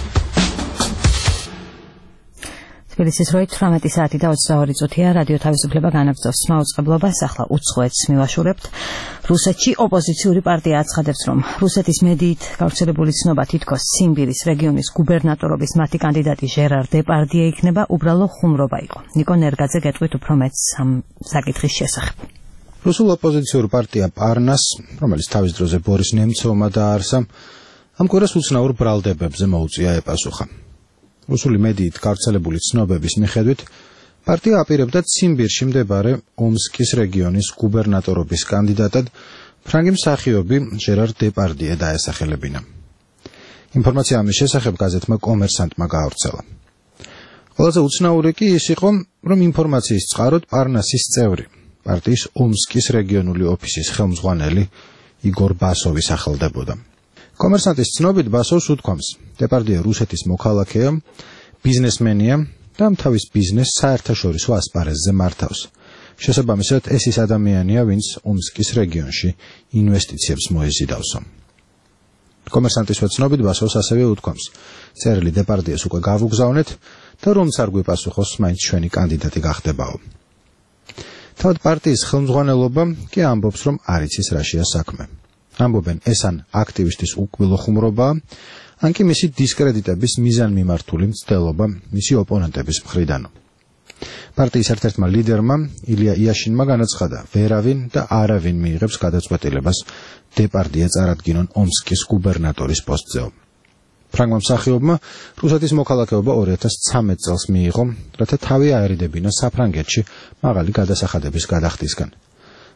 თბილისის როით თვრამეტი საათი და ოცდაორი წუთია. რადიო თავისუფლება განაგრძობს მაუწყებლობას. ახლა უცხოეთს მივაშურებთ. რუსეთში ოპოზიციური პარტია აცხადებს, რომ რუსეთის მედიით გავრცელებული ცნობა თითქოს ციმბირის რეგიონის გუბერნატორობის მათი კანდიდატი ჟერარ დეპარდიე იქნება უბრალო ხუმრობა იყო. ნიკო ნერგაძე გეტყვით უფრო მეტს ამ საკითხის შესახებ. რუსულ ოპოზიციურ პარტია პარნას, რომელიც თავის დროზე ბორის ნემცოვმა დააარსა, ამ კვირას უცნაურ ბრალდებებზე მოუწია ეპასუხა. რუსული მედიით გავრცელებული ცნობების მიხედვით, პარტია აპირებდა ციმბირში მდებარე ომსკის რეგიონის გუბერნატორობის კანდიდატად ფრანგი მსახიობი ჟერარ დეპარდიე დაესახელებინა. ინფორმაცია ამის შესახებ გაზეთმა კომერსანტმა გაავრცელა. ყველაზე უცნაური კი ის იყო, რომ ინფორმაციის წყაროდ პარნასის წევრი, პარტიის ომსკის რეგიონული ოფისის ხელმძღვანელი იგორ ბასოვი სახელდებოდა. კომერსანტის ცნობით ბასოვს უთქვამს, დეპარდიე რუსეთის მოქალაქეა, ბიზნესმენია და თავის ბიზნესს საერთაშორისო ასპარეზზე მართავს. შესაბამისად, ეს ის ადამიანია, ვინც ომსკის რეგიონში ინვესტიციებს მოეზიდავსო. კომერსანტის ცნობით ბასოვს ასევე უთქვამს, წერილი დეპარდიეს უკვე გავუგზავნეთ და რომც არ გვიპასუხოს, მაინც ჩვენი კანდიდატი გახდებაო. თავად პარტიის ხელმძღვანელობა კი ამბობს, რომ არ იცის რაშია საქმე. ამბობენ, ეს ან აქტივისტის უკბილო ხუმრობაა, ან კი მისი დისკრედიტების მიზანმიმართული მცდელობა მისი ოპონენტების მხრიდანო. პარტიის ერთ-ერთმა ლიდერმა ილია იაშინმა განაცხადა, ვერავინ და არავინ მიიღებს გადაწყვეტილებას დეპარდიე წარადგინონ ომსკის გუბერნატორის პოსტზეო. ფრანგმა მსახიობმა რუსეთის მოქალაქეობა ორი ათას ცხრამეტ წელს მიიღო, რათა თავი აერიდებინა საფრანგეთში მაღალი გადასახადების გადახდისგან.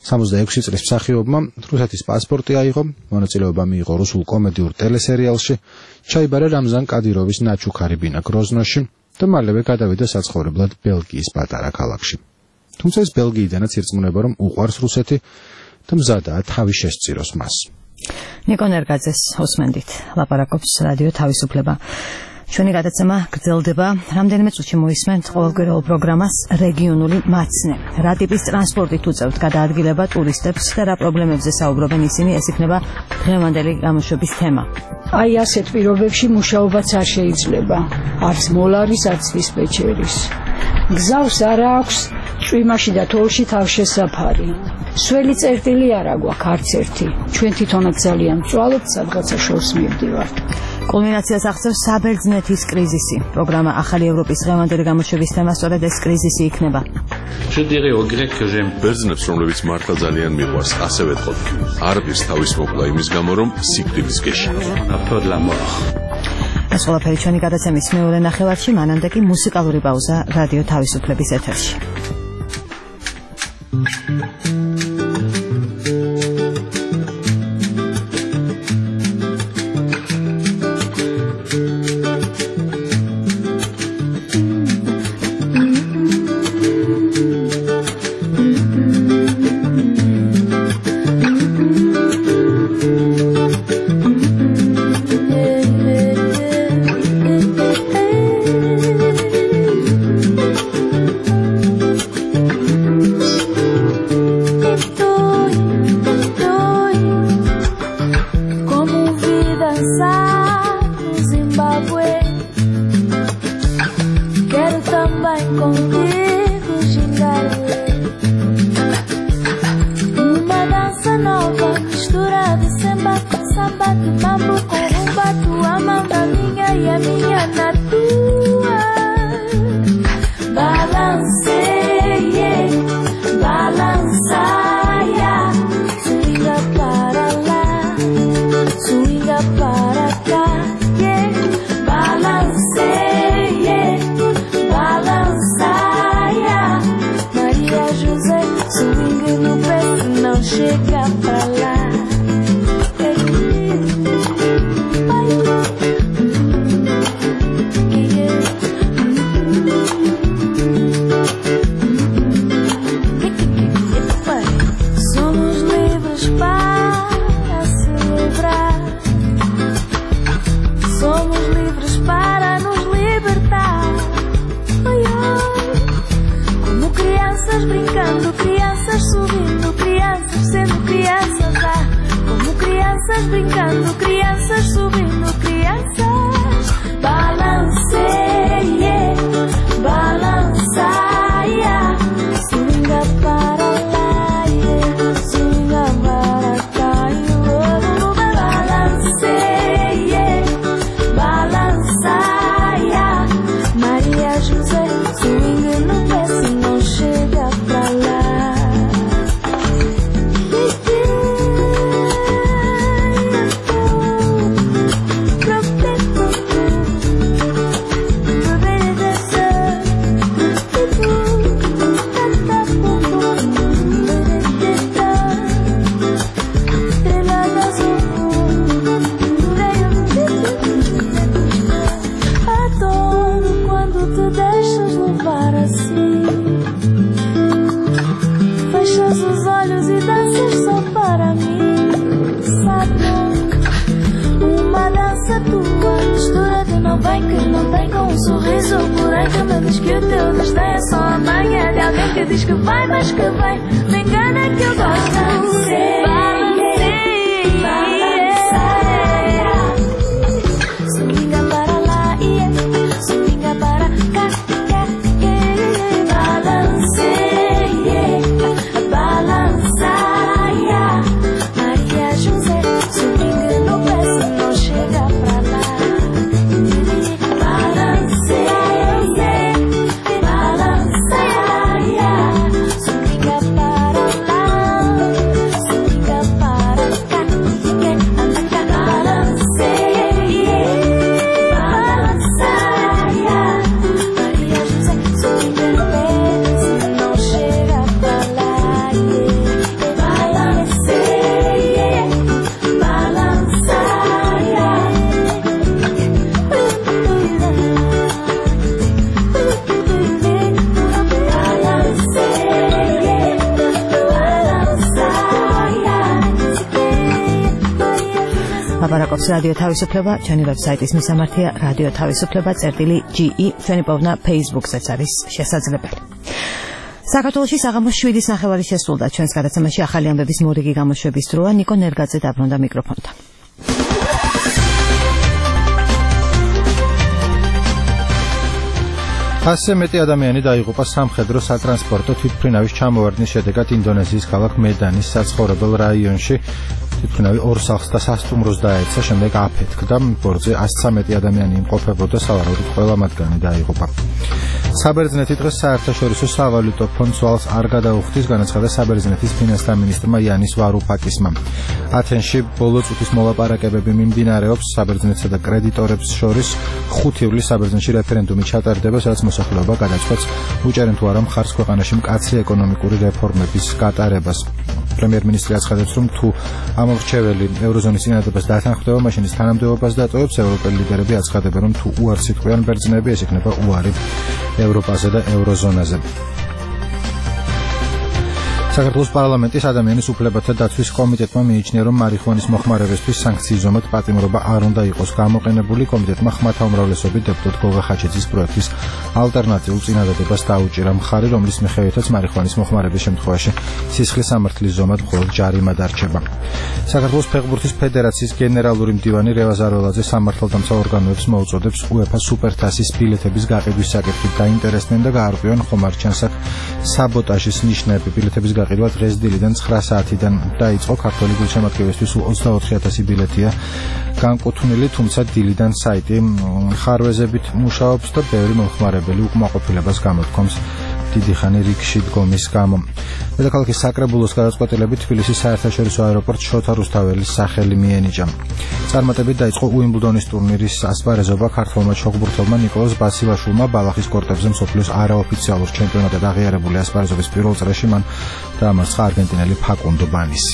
სამოცდაექვსი წლის მსახიობმა რუსეთის პასპორტი აიღო, მონაწილეობა მიიღო რუსულ კომედიურ ტელესერიალში, ჩაიბარა რამზან კადიროვის ნაჩუქარი ბინა გროზნოში და მალევე გადავიდა საცხოვრებლად ბელგიის პატარა ქალაქში. თუმცა ეს ბელგიიდანაც ირწმუნება, რომ უყვარს რუსეთი და მზადაა თავი შესწიროს მას. ნიკო ნერგაძეს უსმენდით, ლაპარაკობს რადიო თავისუფლება. ჩვენი გადაცემა გრძელდება. რამდენიმე წუთში მოისმენთ ყოველკვირეულ პროგრამას რეგიონული მაცნე. რა ტიპის ტრანსპორტით უწევთ გადაადგილება ტურისტებს და რა პრობლემებზე საუბრობენ ისინი, ეს იქნება დღევანდელი გამოშვების თემა. აი ასეთ პირობებში მუშაობაც არ შეიძლება. არც მოლარის, არც დისპეჩერის. გზავს არა აქვს ჭვიმაში და თოლში თავშესაფარი. სველი წერტილი არა გვაქვს არც ერთი. ჩვენ თვითონაც ძალიან ვწვალობთ, სადღაცა შორს მივდივართ. კულმინაციას აღწევს საბერძნეთის კრიზისი. პროგრამა ახალი ევროპის დღევანდელი გამოშვების თემა სწორედ ეს კრიზისი იქნება. ბერძნებს, რომლებიც მართლა ძალიან მიყვარს, ასე ვეთყოთ. არ ღირს თავის მოკლა იმის გამო, რომ სიკვდილის გეშინია. ეს ყველაფერი ჩვენი გადაცემის მეორე ნახევარში, მანამდე კი მუსიკალური პაუზა რადიო თავისუფლების ეთერში. Swinga para lá, ლაპარაკობს რადიო თავისუფლება, ჩვენი ვებსაიტის მისამართია რადიო თავისუფლება წერტილი ჯი ი, ჩვენი პოვნა Facebook-ზეც არის შესაძლებელი. საქართველოში საღამოს შვიდის ნახევარი შესრულდა. ჩვენს გადაცემაში ახალი ამბების მორიგი გამოშვების დროა. ნიკო ნერგაძე დაბრუნდა მიკროფონთან. ასზე მეტი ადამიანი დაიღუპა სამხედრო სატრანსპორტო თვითმფრინავის ჩამოვარდნის შედეგად ინდონეზიის ქალაქ მედანის საცხოვრებელ რაიონში. თვითმფრინავი ორ სახლს და სასტუმროს დაეცა, შემდეგ აფეთქდა. ბორცვზე ასი ცხრამეტი ადამიანი იმყოფებოდა, სავარაუდოდ ყველა მათგანი დაიღუპა. საბერძნეთი დღეს საერთაშორისო სავალუტო ფონდს ვალს არ გადაუხდის, განაცხადა საბერძნეთის ფინანსთა მინისტრმა იანის ვარუფაკისმა. ათენში ბოლო წუთის მოლაპარაკებები მიმდინარეობს საბერძნეთსა და კრედიტორებს შორის. ხუთი ივლისს საბერძნეთში რეფერენდუმი ჩატარდება, სადაც მოსახლეობა გადაწყვეტს, უჭერენ თუ არა მხარს ქვეყანაში მკაცრი ეკონომიკური რეფორმების გატარებას. პრემიერ-მინისტრი აცხადებს, რომ თუ ამორჩეველი ევროზონის წინადადებას დათანხმდება, მაშინ ის თანამდებობას დატოვებს. ევროპელი ლიდერები აცხადებენ, რომ თუ უარს იტყვიან ბერძნები, ეს იქნება უარი ევროპაზე და ევროზონაზე. საქართველოს პარლამენტის ადამიანის უფლებათა დაცვის კომიტეტმა მიიჩნია, რომ მარიხუანის მოხმარებისთვის სანქციის ზომად პატიმრობა არ უნდა იყოს გამოყენებული. კომიტეტმა ხმათა უმრავლესობით დეპუტატ გოგა ხაჩიძის პროექტის ალტერნატიულ წინადადებას დაუჭირა მხარი, რომლის მიხედვითაც მარიხუანის მოხმარების შემთხვევაში სისხლის სამართლის ზომად მხოლოდ ჯარიმა დარჩება. საქართველოს ფეხბურთის ფედერაციის გენერალური მდივანი რევაზ არველაძე სამართალდამცავ ორგანოებს მოუწოდებს უეფა სუპერთასის ბილეთების გაყიდვის საკითხით დაინტერესდნენ და გაარკვიონ ხომ არ ჩანს აქ საბოტაჟის ნიშნები. ბილეთების გაყიდვა დღეს დილიდან ცხრა საათიდან დაიწყო. ქართველი გულშემატკივრისთვის ოცდაოთხი ათასი ბილეთია განკუთვნილი, თუმცა დილიდან საიტი ხარვეზებით მუშაობს და ბევრი მომხმარებელი უკმაყოფილებას გამოთქვამს დიდი ხანი რიგში დგომის გამო. დედაქალაქის საკრებულოს გადაწყვეტილებით თბილისის საერთაშორისო აეროპორტს შოთა რუსთაველის სახელი მიენიჭა. წარმატებით დაიწყო უიმბლდონის ტურნირის ასპარეზობა. ქართველმა ჩოგბურთელმა ნიკოლოზ ბასილაშვილმა ბალახის კორტებზე მსოფლიოს არაოფიციალურ ჩემპიონატად აღიარებული ასპარეზობის პირველ წრეში მან დაამარცხა არგენტინელი ფაკუნდო ბანისი.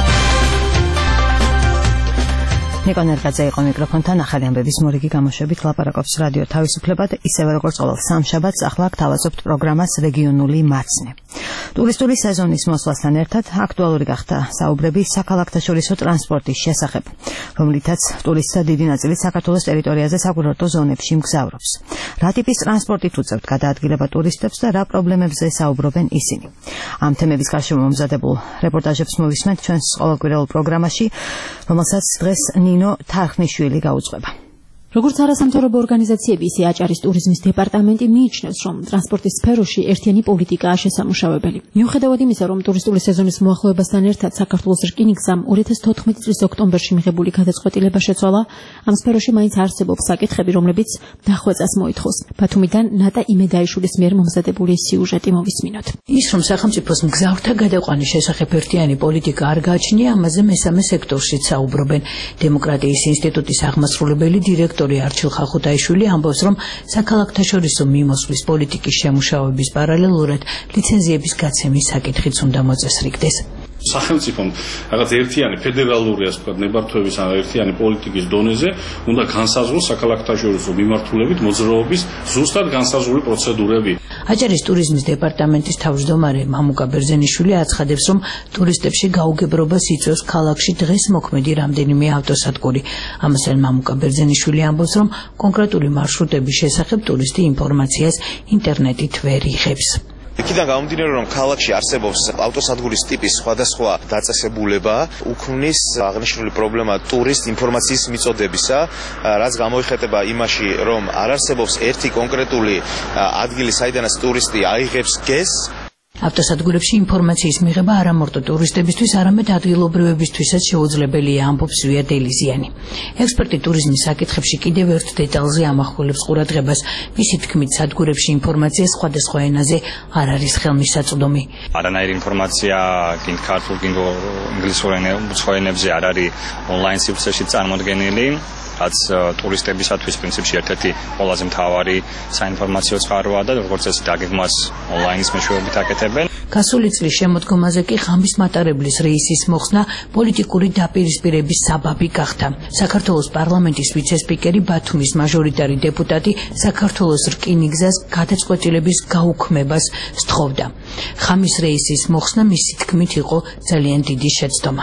ნიკო ნერგაძე იყო მიკროფონთან. ახალი ამბების მორიგი გამოშვებით ლაპარაკობს რადიო თავისუფლება და ისევე როგორც ყოველ სამშაბათს ახლა გთავაზობთ პროგრამას რეგიონული მარცნე. ტურისტული სეზონის მოსვლასთან ერთად აქტუალური გახდა საუბრები საქალაქთაშორისო ტრანსპორტის შესახებ, რომლითაც ტურისტთა დიდი ნაწილი საქართველოს ტერიტორიაზე საკურორტო ზონებში მგზავრობს. რა ტიპის ტრანსპორტით უწევთ გადაადგილება ტურისტებს და რა პრობლემებზე საუბრობენ ისინი? ამ თემების გარშემო მომზადებულ რეპორტაჟებს მოვისმენთ ჩვენს ყოველკვირეულ პროგრამაში, რომელსაც დღეს ნინო თარხნიშვილი გაუძღვება. როგორც არასამთავრობო ორგანიზაციები, ისე აჭარის ტურიზმის დეპარტამენტი მიიჩნევს, რომ ტრანსპორტის სფეროში ერთიანი პოლიტიკაა შესამუშავებელი. მიუხედავად იმისა, რომ ტურისტული სეზონის მოახლოებასთან ერთად საქართველოს რკინიგზამ ორი ათას თოთხმეტი წლის ოქტომბერში მიღებული გადაწყვეტილება შეცვალა, ამ სფეროში მაინც არსებობს საკითხები, რომლებიც დახვეწას მოითხოვს. ბათუმიდან ნატა იმედაიშვილის მიერ მომზადებული სიუჟეტი მოვისმინოთ. ის, რომ სახელმწიფოს მგზავრთა გადაყვანის შესახებ ერთიანი პოლიტიკა არ გააჩნია, ამაზე მესამე სექტორშიც საუბრობენ. დემოკრატიის ინსტიტუტის აღმასრულებელი დირექტორი არჩილ ხახუთაიშვილი ამბობს, რომ საქალაქთაშორისო მიმოსვლის პოლიტიკის შემუშავების პარალელურად ლიცენზიების გაცემის საკითხიც უნდა მოწესრიგდეს. სახელმწიფომ რაღაც ერთიანი ფედერალური, ასე ვთქვათ, ნებართვების ან ერთიანი პოლიტიკის დონეზე უნდა განსაზღვროს საქალაქთაშორისო მიმართულებით მოძრაობის ზუსტად განსაზღვრული პროცედურები. აჭარის ტურიზმის დეპარტამენტის თავმჯდომარე მამუკა ბერძენიშვილი აცხადებს, რომ ტურისტებში გაუგებრობას იწვევს ქალაქში დღეს მოქმედი რამდენიმე ავტოსადგური. ამასთან მამუკა ბერძენიშვილი ამბობს, რომ კონკრეტული მარშრუტების შესახებ ტურისტი ინფორმაციას ინტერნეტით ვერ იღებს. იქიდან გამომდინარე, რომ ქალაქში არსებობს ავტოსადგურის ტიპის სხვადასხვა დაწესებულება, უქმნის აღნიშნული პრობლემა ტურისტ ინფორმაციის მიწოდებისა, რაც გამოიხატება იმაში, რომ არ არსებობს ერთი კონკრეტული ადგილი, საიდანაც ტურისტი აიღებს გეზს. ავტოსადგურებში ინფორმაციის მიღება არა მარტო ტურისტებისთვის, არამედ ადგილობრივებისთვისაც შეუძლებელია, ამბობს ვია დელიზიანი. ექსპერტი ტურიზმის საკითხებში კიდევ ერთ დეტალზე ამახვილებს ყურადღებას. მისი თქმით, სადგურებში ინფორმაცია სხვადასხვა ენაზე არ არის ხელმისაწვდომი. არანაირი ინფორმაცია კინ ქართულ, კინ ინგლისურ ენებზე არ არის ონლაინ სივრცეში წარმოდგენილი. რაც ტურისტებისათვის პრინციპში ერთ-ერთი ყველაზე მთავარი საინფორმაციო წყაროა და როგორც ეს დაგეგმვას ონლაინის მეშვეობით აკეთებენ. გასული წლის შემოდგომაზე კი ღამის მატარებლის რეისის მოხსნა პოლიტიკური დაპირისპირების საბაბი გახდა. საქართველოს პარლამენტის ვიცე-სპიკერი ბათუმის მაჟორიტარი დეპუტატი საქართველოს რკინიგზას გადაწყვეტილების გაუქმებას სთხოვდა. ღამის რეისის მოხსნა მისი თქმით იყო ძალიან დიდი შეცდომა.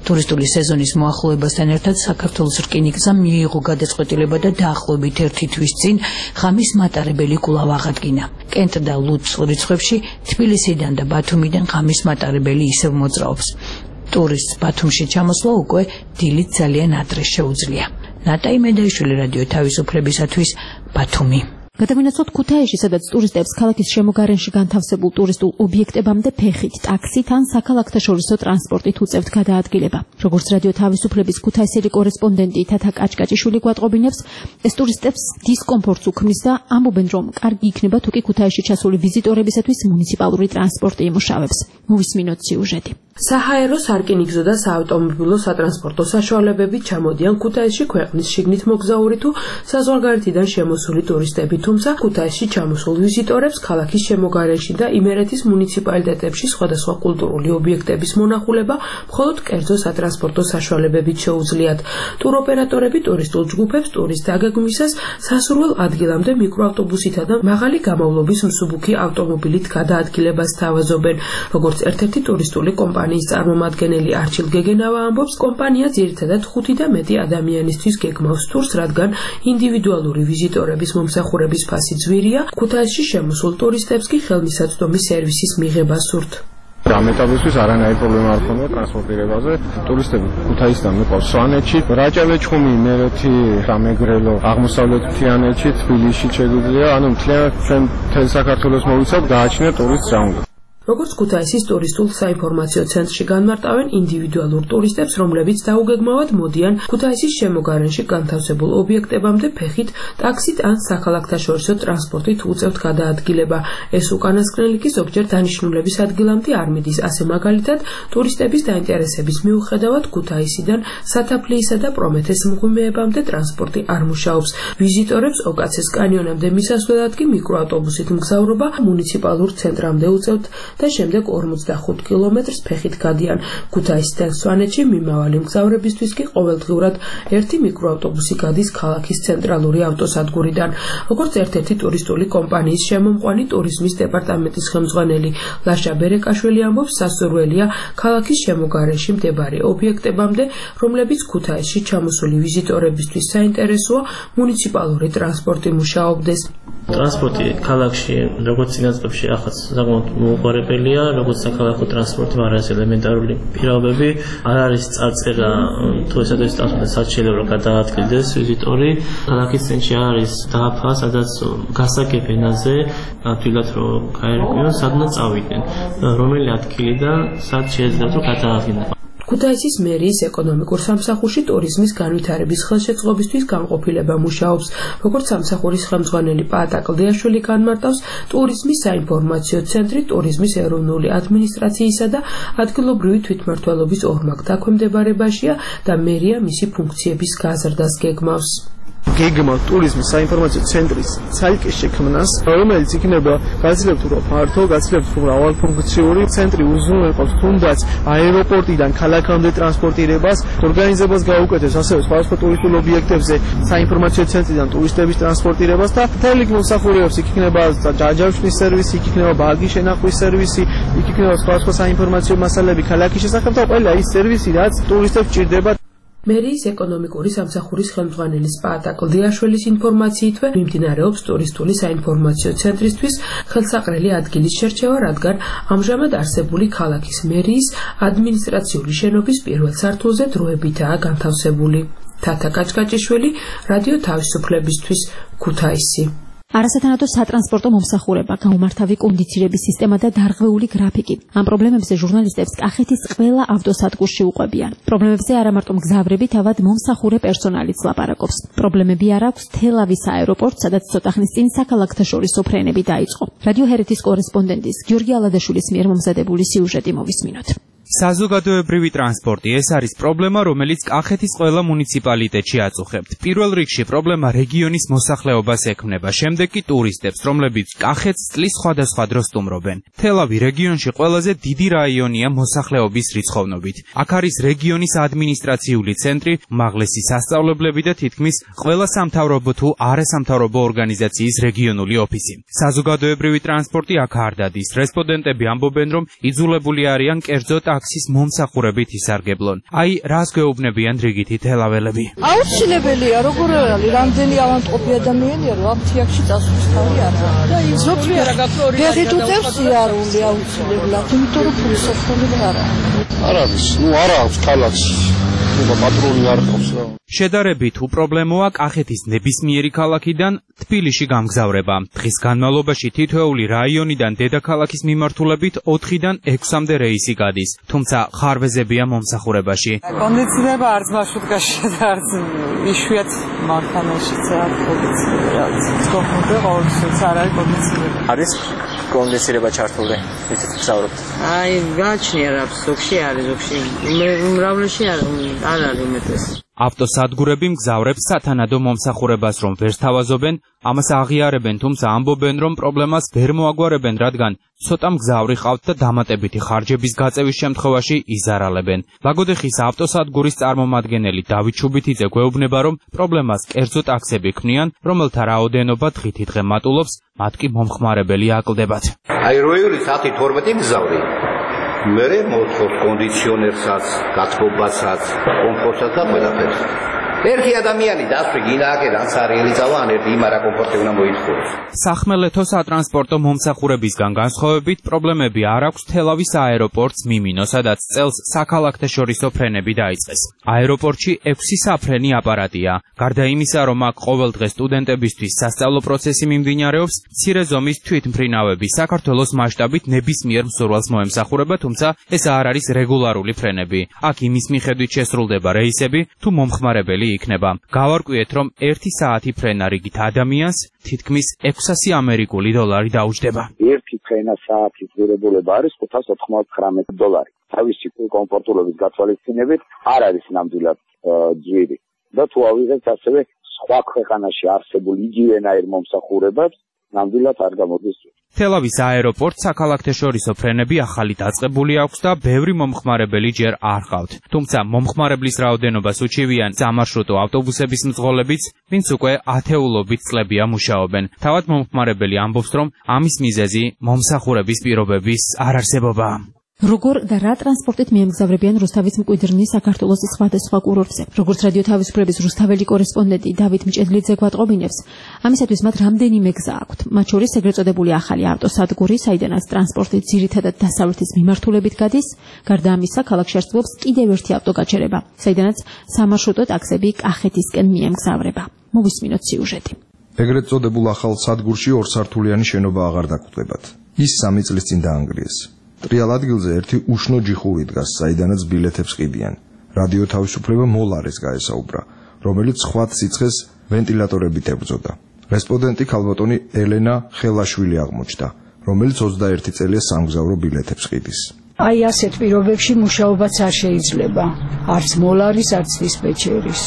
ტურისტული სეზონის მოახლოებასთან ერთად საქართველოს რკინიგზამ მიიღო გადაწყვეტილება და დაახლოებით ერთი თვის წინ ღამის მატარებელი კვლავ აღადგინა. კენტ და ლუც რიცხვებში თბილისიდან და ბათუმიდან ღამის მატარებელი ისევ მოძრაობს. ტურისტს ბათუმში ჩამოსვლა უკვე დილით ძალიან ადრე შეუძლია. ნატაი მედაიშვილი, რადიო თავისუფლებისათვის, ბათუმი. გადავინაცვლოთ ქუთაისში, სადაც ტურისტებს ქალაქის შემოგარენში განთავსებულ ტურისტულ ობიექტებამდე ფეხით, ტაქსით ან საქალაქთაშორისო ტრანსპორტით უწევთ გადაადგილება. როგორც რადიო თავისუფლების ქუთაისელი კორესპონდენტი თათა კაჭკაჭიშვილი გვატყობინებს, ეს ტურისტებს დისკომფორტს უქმნის და ამბობენ, რომ კარგი იქნება თუ კი ქუთაისში ჩასული ვიზიტორებისათვის მუნიციპალური ტრანსპორტი იმუშავებს. მოვისმინოთ სიუჟეტი. საჰაერო, სარკინიგზო და საავტომობილო სატრანსპორტო საშუალებებით ჩამოდიან ქუთაისში ქვეყნის შიგნით მოგზაური თუ საზღვარგარეთიდან შემოსული ტურისტები, თუმცა ქუთაისში ჩამოსულ ვიზიტორებს ქალაქის შემოგარენში და იმერეთის მუნიციპალიტეტებში სხვადასხვა კულტურული ობიექტების მონახულება მხოლოდ კერძო სატრანსპორტო საშუალებებით შეუძლიათ. ტუროპერატორები ტურისტულ ჯგუფებს ტურის დაგეგმვისას სასურველ ადგილამდე მიკროავტობუსითა და მაღალი გამავლობის მსუბუქი ავტომობილით გადაადგილებას თავაზობენ. როგორც ერთ-ერთი ტურისტული კომპანია კომპანიის წარმომადგენელი არჩილ გეგენავა ამბობს, კომპანია ძირითადად ხუთი და მეტი ადამიანისთვის გეგმავს ტურს, რადგან ინდივიდუალური ვიზიტორების მომსახურების ფასი ძვირია, ქუთაისში შემოსულ ტურისტებს კი ხელმისაწვდომი სერვისის მიღება სურთ. ამეტაბისთვის არანაირი პრობლემა არ ქონია ტრანსპორტირებაზე. ტურისტები ქუთაისიდან მიყვავს სვანეთში, რაჭა-ლეჩხუმი, იმერეთი, სამეგრელო, აღმოსავლეთ მთიანეთში, თბილისში შეგვიძლია, ანუ მთლიანად ჩვენ მთელ საქართველოს მოვიცავთ, გააჩნია ტურისტს რა უნდა. როგორც ქუთაისის ტურისტულ საინფორმაციო ცენტრში განმარტავენ, ინდივიდუალურ ტურისტებს, რომლებიც დაუგეგმავად მოდიან ქუთაისის შემოგარენში განთავსებულ ობიექტებამდე ფეხით, ტაქსით ან საქალაქთაშორისო ტრანსპორტით უწევთ გადაადგილება. ეს უკანასკნელი კი ზოგჯერ დანიშნულების ადგილამდე არ მიდის. ასე მაგალითად, ტურისტების დაინტერესების მიუხედავად ქუთაისიდან სათაფლიისა და პრომეთეს მღვიმეებამდე ტრანსპორტი არ მუშაობს. ვიზიტორებს ოკაცეს კანიონამდე მისასვლელად კი მიკროავტობუსით მგზავრობა მუნიციპალურ ცენტრამდე უწევთ და შემდეგ ორმოცდახუთ კილომეტრს ფეხით გადიან. ქუთაისიდან სვანეთში მიმავალი მგზავრებისთვის კი ყოველდღიურად ერთი მიკროავტობუსი გადის ქალაქის ცენტრალური ავტოსადგურიდან. როგორც ერთ-ერთი ტურისტული კომპანიის შემომყვანი ტურიზმის დეპარტამენტის ხელმძღვანელი ლაშა ბერეკაშვილი ამბობს, სასურველია ქალაქის შემოგარენში მდებარე ობიექტებამდე, რომლებიც ქუთაისში ჩამოსული ვიზიტორებისთვის საინტერესოა, მუნიციპალური ტრანსპორტი მუშაობდეს. ტრანსპორტი ქალაქში, როგორც წინა წლებში, ახაც საკმაოდ მოუყარებელია, როგორც საქალაქო ტრანსპორტი, მაგრამ ეს ელემენტარული პირობები არ არის წარწერა თუ ესადაც ტრანსპორტი სად შეიძლება გადაადგილდეს ვიზიტორი. ქალაქის ცენტრში არის დაფა, სადაც გასაგებ ენაზე თვლათ რომ გაერკვიონ, სადაც წავიდნენ, რომელი ადგილიდან სად შეიძლება რომ გადაადგილდნენ. ქუთაისის მერიის ეკონომიკურ სამსახურში ტურიზმის განვითარების ხელშეწყობისთვის განყოფილება მუშაობს. როგორც სამსახურის ხელმძღვანელი პაატა კლდიაშვილი განმარტავს, ტურიზმის საინფორმაციო ცენტრი ტურიზმის ეროვნული ადმინისტრაციისა და ადგილობრივი თვითმმართველობის ორმაგ დაქვემდებარებაშია და მერია მისი ფუნქციების გაზრდას გეგმავს. გეგმა ტურიზმის საინფორმაციო ცენტრის ცალკე შექმნას, რომელიც იქნება გაძლიერებულ უფრო ფართო, გაძლიერებულ უფრო მრავალფუნქციური ცენტრი უზრუნველყოფს თუნდაც აეროპორტიდან ქალაქამდე ტრანსპორტირებას, ორგანიზებას გაუკეთებს ასევე სხვადასხვა ტურისტულ ობიექტებზე საინფორმაციო ცენტრიდან ტურისტების ტრანსპორტირებას და მთელი მომსახურეებს იქ იქნება ჯაჯავშნის სერვისი, იქ იქნება ბაგის შენახვის სერვისი, იქ იქნება სხვადასხვა საინფორმაციო მასალები ქალაქის შესახებ და ყველა ის სერვისი, რაც ტურისტებს ჭირდება. მერიის ეკონომიკური სამსახურის ხელმძღვანელის პაატა კლდიაშვილის ინფორმაციითვე მიმდინარეობს ტურისტული საინფორმაციო ცენტრისთვის ხელსაყრელი ადგილის შერჩევა, რადგან ამჟამად არსებული ქალაქის მერიის ადმინისტრაციული შენობის პირველ სართულზე დროებითაა განთავსებული. თათა კაჭკაჭიშვილი, რადიო თავისუფლებისთვის, ქუთაისი. არასათანადო სატრანსპორტო მომსახურება, გაუმართავი კონდიცირების სისტემა და დარღვეული გრაფიკი. ამ პრობლემებზე ჟურნალისტებს კახეთის ყველა ავტოსადგურში უყვებიან. პრობლემებზე არა მარტო მგზავრები, თავად მომსახურე პერსონალიც ლაპარაკობს. პრობლემები არ აქვს თელავის აეროპორტს, სადაც ცოტა ხნის წინ საქალაქთაშორისო ფრენები დაიწყო. რადიო ჰერეთის კორესპონდენტის გიორგი ალადაშვილის მიერ მომზადებული სიუჟეტი მოვისმინოთ. საზოგადოებრივი ტრანსპორტი ეს არის პრობლემა, რომელიც კახეთის ყველა მუნიციპალიტეტში აწუხებთ. პირველ რიგში პრობლემა რეგიონის მოსახლეობას ექმნება, შემდეგ კი ტურისტებს, რომლებიც კახეთს წლის სხვადასხვა დროს სტუმრობენ. თელავი რეგიონში ყველაზე დიდი რაიონია მოსახლეობის რიცხოვნობით. აქ არის რეგიონის ადმინისტრაციული ცენტრი, უმაღლესი სასწავლებლები და თითქმის ყველა სამთავრობო თუ არასამთავრობო ორგანიზაციის რეგიონული ოფისი. საზოგადოებრივი ტრანსპორტი აქ არ დადის. რესპონდენტები ამბობენ, რომ იძულებული არიან კერძო ტაქსის მომსახურებით ისარგებლონ. აი, რას გვეუბნებიან რიგითი თელაველები. აუცილებელია, როგორ არის, რამდენი ავანტყოფი ადამიანია, რომ ამ თიაქში წასვლის თავი არ აქვს. და ის ზოგადად ფეხით უწევს იარული აუცილებლად, იმიტომ რომ ფულის საშუალება არ აქვს. არ არის, ნუ არ აქვს ქალაქში. პატრული არ ყავს რა. შედარებით უპრობლემოა კახეთის ნებისმიერი ქალაქიდან თბილისში გამგზავრება. დღის განმავლობაში თითოეული რაიონიდან დედაქალაქის მიმართულებით ოთხიდან ექვსამდე რეისი გადის, თუმცა ხარვეზებია მომსახურებაში. კონდიციონერება არც მარშრუტკაში და არც იშვიათ მანქანაშიც არ კონდიციონერია. სკოპუნდე ყოველთვის არ არის კონდიციონერება. არის კონდიციონერება ჩართული, ისიც გზავრობთ. აი, გაჩნია რა, ზოგში არის, ზოგში. უმრავლესში არ არის უმეტეს. ავტოსადგურები მგზავრებს სათანადო მომსახურებას რომ ვერ სთავაზობენ, ამას აღიარებენ, თუმცა ამბობენ, რომ პრობლემას ვერ მოაგვარებენ, რადგან ცოტა მგზავრი ყავთ და დამატებითი ხარჯების გაწევის შემთხვევაში იზარალებენ. ლაგოდეხის ავტოსადგურის წარმომადგენელი დავით ჩუბითიძე გვეუბნება, რომ პრობლემას კერძო ტაქსები ქმნიან, რომელთა რაოდენობა დღითი დღე მატულობს, მათ კი მომხმარებელი აკლდებათ. აი როეული საათი თორმეტი მგზავრი. მე მოთხოვ კონდიციონერსაც, გათბობასაც, კომფორტსაც და ყველაფერს. ერთი ადამიანი დასვი გინააკე განსარიელი წავა, ან ერთი იმარა კომფორტი უნდა მოითხოვოს. სახმელეთო სატრანსპორტო მომსახურებისგან განსხვავებით პრობლემები არ აქვს თელავის აეროპორტს მიმინო, სადაც წელს საქალაქთაშორისო ფრენები დაიწყეს. აეროპორტში ექვსი საფრენი აპარატია. გარდა იმისა, რომ აქ ყოველდღე სტუდენტებისთვის სასწავლო პროცესი მიმდინარეობს, მცირე ზომის თვითმფრინავები საქართველოს მასშტაბით ნებისმიერ მსურველს მოემსახურება, თუმცა ეს არ არის რეგულარული ფრენები. აქ იმის მიხედვით შესრულდება რეისები, თუ მომხმარებელი იქნება. გავარკვიეთ, რომ ერთი საათი ფრენა რიგით ადამიანს თითქმის ექვსასი ამერიკული დოლარი დაუჯდება. ერთი ფრენა საათის ღირებულება არის ხუთას ოთხმოცდათხმეტ დოლარი. თავისი კომფორტულობის გათვალისწინებით არ არის ნამდვილად ძვირი. და თუ ავიღებთ ასევე სხვა ქვეყანაში არსებულ იგივენაირ მომსახურებებს, ნამდვილად არ გამოდის. თელავის აეროპორტს საქალაქთაშორისო ფრენები ახალი დაწყებული აქვს და ბევრი მომხმარებელი ჯერ არ ყავთ. თუმცა მომხმარებლის რაოდენობას უჩივიან სამარშრუტო ავტობუსების მძღოლებიც, ვინც უკვე ათეულობით წლებია მუშაობენ. თავად მომხმარებელი ამბობს, რომ ამის მიზეზი მომსახურების პირობების არარსებობაა. როგორ და რა ტრანსპორტით მიემგზავრებიან რუსთავის მკვიდრნის საქართველოს სხვადასხვა კურორტზე. როგორც რადიო თავისუფლების რუსთაველი კორესპონდენტი დავით მჭედლიძე გვატყობინებს, ამისათვის მათ რამდენიმე გზა აქვთ. მათ შორის ეგრეთ წოდებული ახალი ავტოსადგური, საიდანაც ტრანსპორტი ძირითადად დასავლეთის მიმართულებით გადის. გარდა ამისა, ქალაქში არსებობს კიდევ ერთი ავტოგაჩერება, საიდანაც სამარშრუტო ტაქსები კახეთისკენ მიემგზავრება. მოვისმინოთ სიუჟეტი. ეგრეთ წოდებულ ახალ სადგურში ორსართულიანი შენობა აღარ დაგვხვდებათ. ის სამი წლის წინ დაანგრიეს. ტრიალ ადგილზე ერთი უშნო ჯიხური დგას, საიდანაც ბილეთებს ყიდიან. რადიო თავისუფლება მოლარეს გაესაუბრა, რომელიც სხვა სიცხეს ვენტილატორებით ებრძოდა. რესპონდენტი ქალბატონი ელენა ხელაშვილი აღმოჩნდა, რომელიც ოცდაერთი წელია სამგზავრო ბილეთებს ყიდის. აი ასეთ პირობებში მუშაობაც არ შეიძლება. არც მოლარის, არც დისპეჩერის.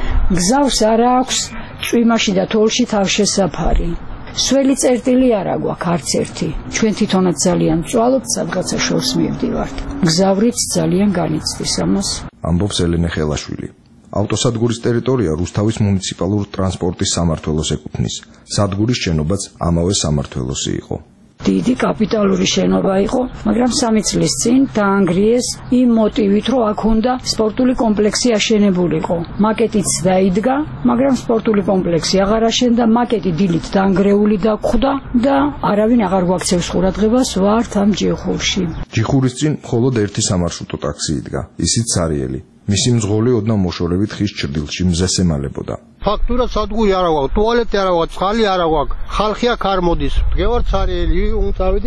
გზავს არ აქვს წვიმაში და თოლში თავშესაფარი. სველი წერტილი არ აგვაქვს არც ერთი. ჩვენ თვითონაც ძალიან ვწვალობთ, სადღაცა შორს მივდივართ. გზავრიც ძალიან განიცდის ამას. ამბობს ელენე ხელაშვილი. ავტოსადგურის ტერიტორია რუსთავის მუნიციპალურ ტრანსპორტის სამმართველოს ეკუთვნის. სადგურის შენობაც ამავე სამმართველოსი იყო. დიდი კაპიტალური შენობა იყო, მაგრამ სამი წლის წინ დაანგრიეს იმ მოტივით, რომ აქ უნდა სპორტული კომპლექსი აშენებულიყო. მაკეტიც დაიდგა, მაგრამ სპორტული კომპლექსი აღარ აშენდა, მაკეტი დილით დაანგრეული დაგხვდა და არავინ აღარ გვაქცევს ყურადღებას ვართ ამ ჯიხურში. ჯიხურის წინ მხოლოდ ერთი სამარშრუტო ტაქსი იდგა, ისიც სარიელი. მისი მძღოლი ოდნავ მოშორებით ხის ჭრდილში მზეს ემალებოდა. ფაქტურა სადგური არა გვაქვს, ტუალეტი არა გვაქვს, წყალი არა გვაქვს. ხალხი აქ არ მოდის. მდგევარ სარიელი, უმწავედი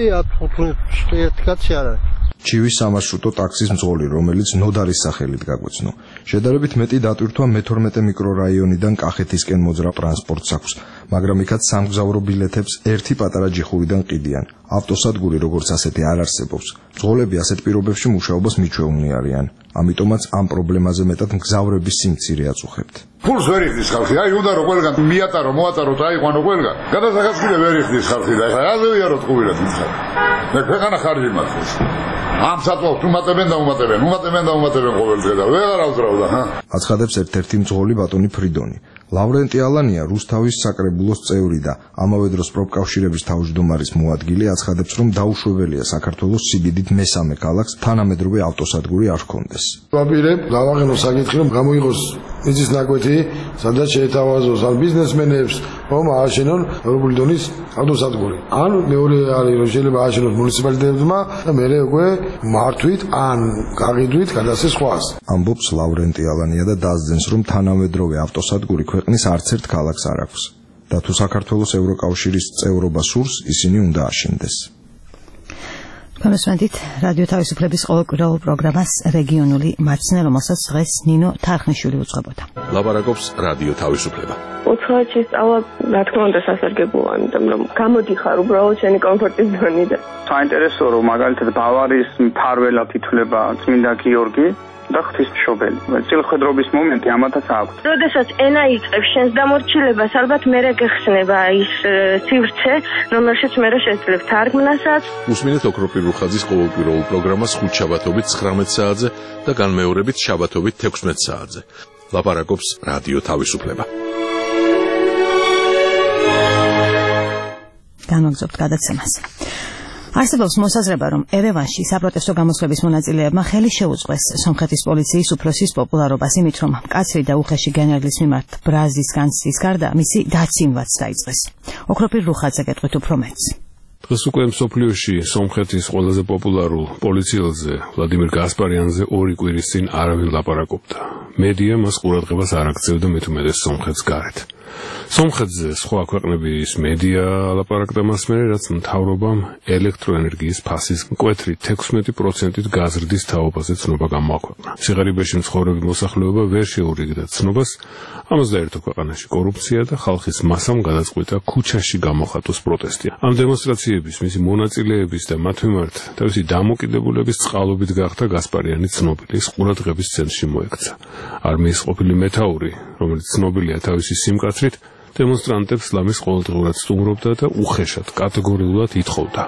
ერთი კაცი არ არის. ჩივის სამარშრუტო ტაქსის მძღოლი, რომელიც ნოდარის სახელით გაგვეცნო. შედარებით მეტი დატვირთვა მეთორმეტე მიკრორაიონიდან კახეთისკენ მოძრაობ ტრანსპორტს აქვს, მაგრამ იქაც სამგზავრო ბილეთებს ერთი პატარა ჯიხურიდან ყიდიან. ავტოსადგური როგორც ასეთი არ არსებობს. მძღოლები ასეთ პირობებში მუშაობას მიჩვეულნი არიან. ამიტომაც ამ პრობლემაზე მეტად მგზავრების სიმცირე აწუხებთ. ფულს ვერ იხდის ხალხი, აი უნდა რომ ყველგან მიატარო, მოატარო, წაიყვანო ყველგან. გადასახადს ვერ იხდის ხალხი და ეხლა რა ზევიაროთ ყუილად მიხარ. მე ქვეყანა ხარჯი მაქვს. ამ საწოლს უმატებენ და უმატებენ, უმატებენ და უმატებენ ყოველ დღე და ვეღარ ავძრავდა, ჰა. აცხადებს ერთ-ერთი მძღოლი ბატონი ფრიდონი. ლავრენტი ალანია რუსთავის საკრებულოს წევრი და ამავე დროს პროფკავშირების თავმჯდომარის მოადგილე აცხადებს, რომ დაუშვებელია საქართველოს სიდიდით მესამე ქალაქს თანამედროვე ავტოსადგური არ ჰქონდეს. ვაპირებ გავაღენო საკითხი, რომ გამოიღოს მიწის ნაკვეთი, სადაც შეეთავაზოს ან ბიზნესმენებს, რომ ააშენონ ევროპული დონის ავტოსადგური. ან მეორე არის, რომ შეიძლება ააშენოს მუნიციპალიტეტებმა და მერე უკვე მართვით ან გაყიდვით გადასცეს ხვას. ამბობს ლავრენტი ალანია და დასძენს, რომ თანამედროვე ავტოსადგური ქვეყნის არც ერთ ქალაქს არ აქვს და თუ საქართველოს ევროკავშირის წევრობა სურს, ისინი უნდა აშენდეს. კონსვენტით რადიო თავისუფლების ყოველკვირეულ პროგრამას რეგიონული მარცხნე, რომელსაც დღეს ნინო თარხნიშვილი უძღვებოდა. ლაპარაკობს რადიო თავისუფლება. ოთხი სწავლა, რა თქმა უნდა, სასარგებლოა, იმიტომ რომ გამოდიხარ უბრალოდ შენი კომფორტის ზონიდან. საინტერესოა, რომ მაგალითად ბავარიის მფარველად ითვლება წმინდა გიორგი და ღვთისმშობელი. წილხვედრობის მომენტი ამათაც აქვს. როდესაც ენა იწყებს შენს დამორჩილებას, ალბათ მერე გეხსნება ის სივრცე, რომელშიც მერე შეძლებ თარგმნასაც. უსმინეთ ოქროპირ რუხაძის ყოველკვირეულ პროგრამას ხუთშაბათობით ცხრამეტ საათზე და განმეორებით შაბათობით თექვსმეტ საათზე. ლაპარაკობს რადიო თავისუფლება. განვაგრძობთ გადაცემას. არსებობს მოსაზრება, რომ ერევანში საპროტესტო გამოსვლების მონაწილეებმა ხელი შეუწყეს სომხეთის პოლიციის უფროსის პოპულარობას, იმით რომ მკაცრი და უხეში გენერლის მიმართ ბრაზის განცდის გარდა მისი დაცინვაც დაიწყეს. ოქროპირ რუხაძე გეტყვით უფრო მეტს. დღეს უკვე მსოფლიოში სომხეთის ყველაზე პოპულარულ პოლიციელზე ვლადიმერ გასპარიანზე ორი კვირის წინ არავინ ლაპარაკობდა. მედია მას ყურადღებას არ აქცევდა მით უმეტეს სომხეთს გარეთ. სომხეთზე სხვა ქვეყნების მედია ლაპარაკდა მას მერე, რაც მთავრობამ ელექტროენერგიის ფასის მკვეთრი თექვსმეტი პროცენტით გაზრდის თაობაზე ცნობა გამოაქვეყნა. სიღარიბეში მცხოვრები მოსახლეობა ვერ შეურიგდა ცნობას, ორმოცდაერთი ქვეყანაში კორუფცია და ხალხის მასამ გადაწყვიტა ქუჩაში გამოხატოს პროტესტი. ამ დემონსტრაციების მისი მონაწილეების და მათ მიმართ თავისი დამოკიდებულების წყალობით გახდა გასპარიანი ცნობილი, ყურადღების ცენტრში მოექცა. არმიის ყოფილი მეთაური, რომელიც ცნობილია თავისი სიმკაცრით, დემონსტრანტებს ლამის ყოველდღურად სტუმრობდა და უხეშად კატეგორიულად ითხოვდა.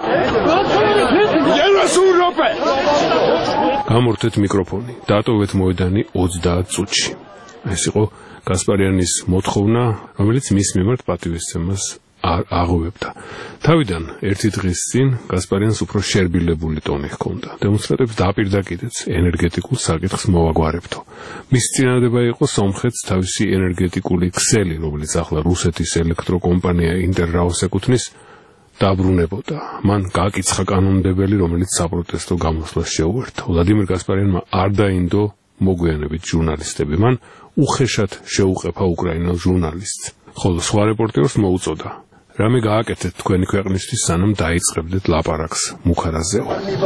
გამორთეთ მიკროფონი, დატოვეთ მოედანი ოცდაათ წუთში. ეს იყო გასპარიანის მოთხოვნა, რომელიც მის მიმართ პატივისცემას არ აღუებდა. თავიდან ერთი დღის წინ გასპარიანს უფრო შერბილებული ტონი ჰქონდა. დემონსტრანტებს დააპირდა კიდეც ენერგეტიკულ საკითხს მოვაგვარებთო. მის წინადადება იყო სომხეთს თავისი ენერგეტიკული ქსელი, რომელიც ახლა რუსეთის ელექტროკომპანია ინტერრაოს ეკუთვნის, დაბრუნებოდა. მან გააკიცხა კანონმდებელი, რომელიც საპროტესტო გამოსვლას შეუერთდა. ვლადიმერ გასპარიანმა არ დაინდო მოგვიანებით ჟურნალისტები. მან უხეშად შეუყეფა უკრაინელ ჟურნალისტს, ხოლო სხვა რეპორტერს მოუწოდა: რამე გააკეთეთ თქვენი ქვეყნისთვის, სანამ დაიწყებდეთ ლაპარაკს მუხარაზეო.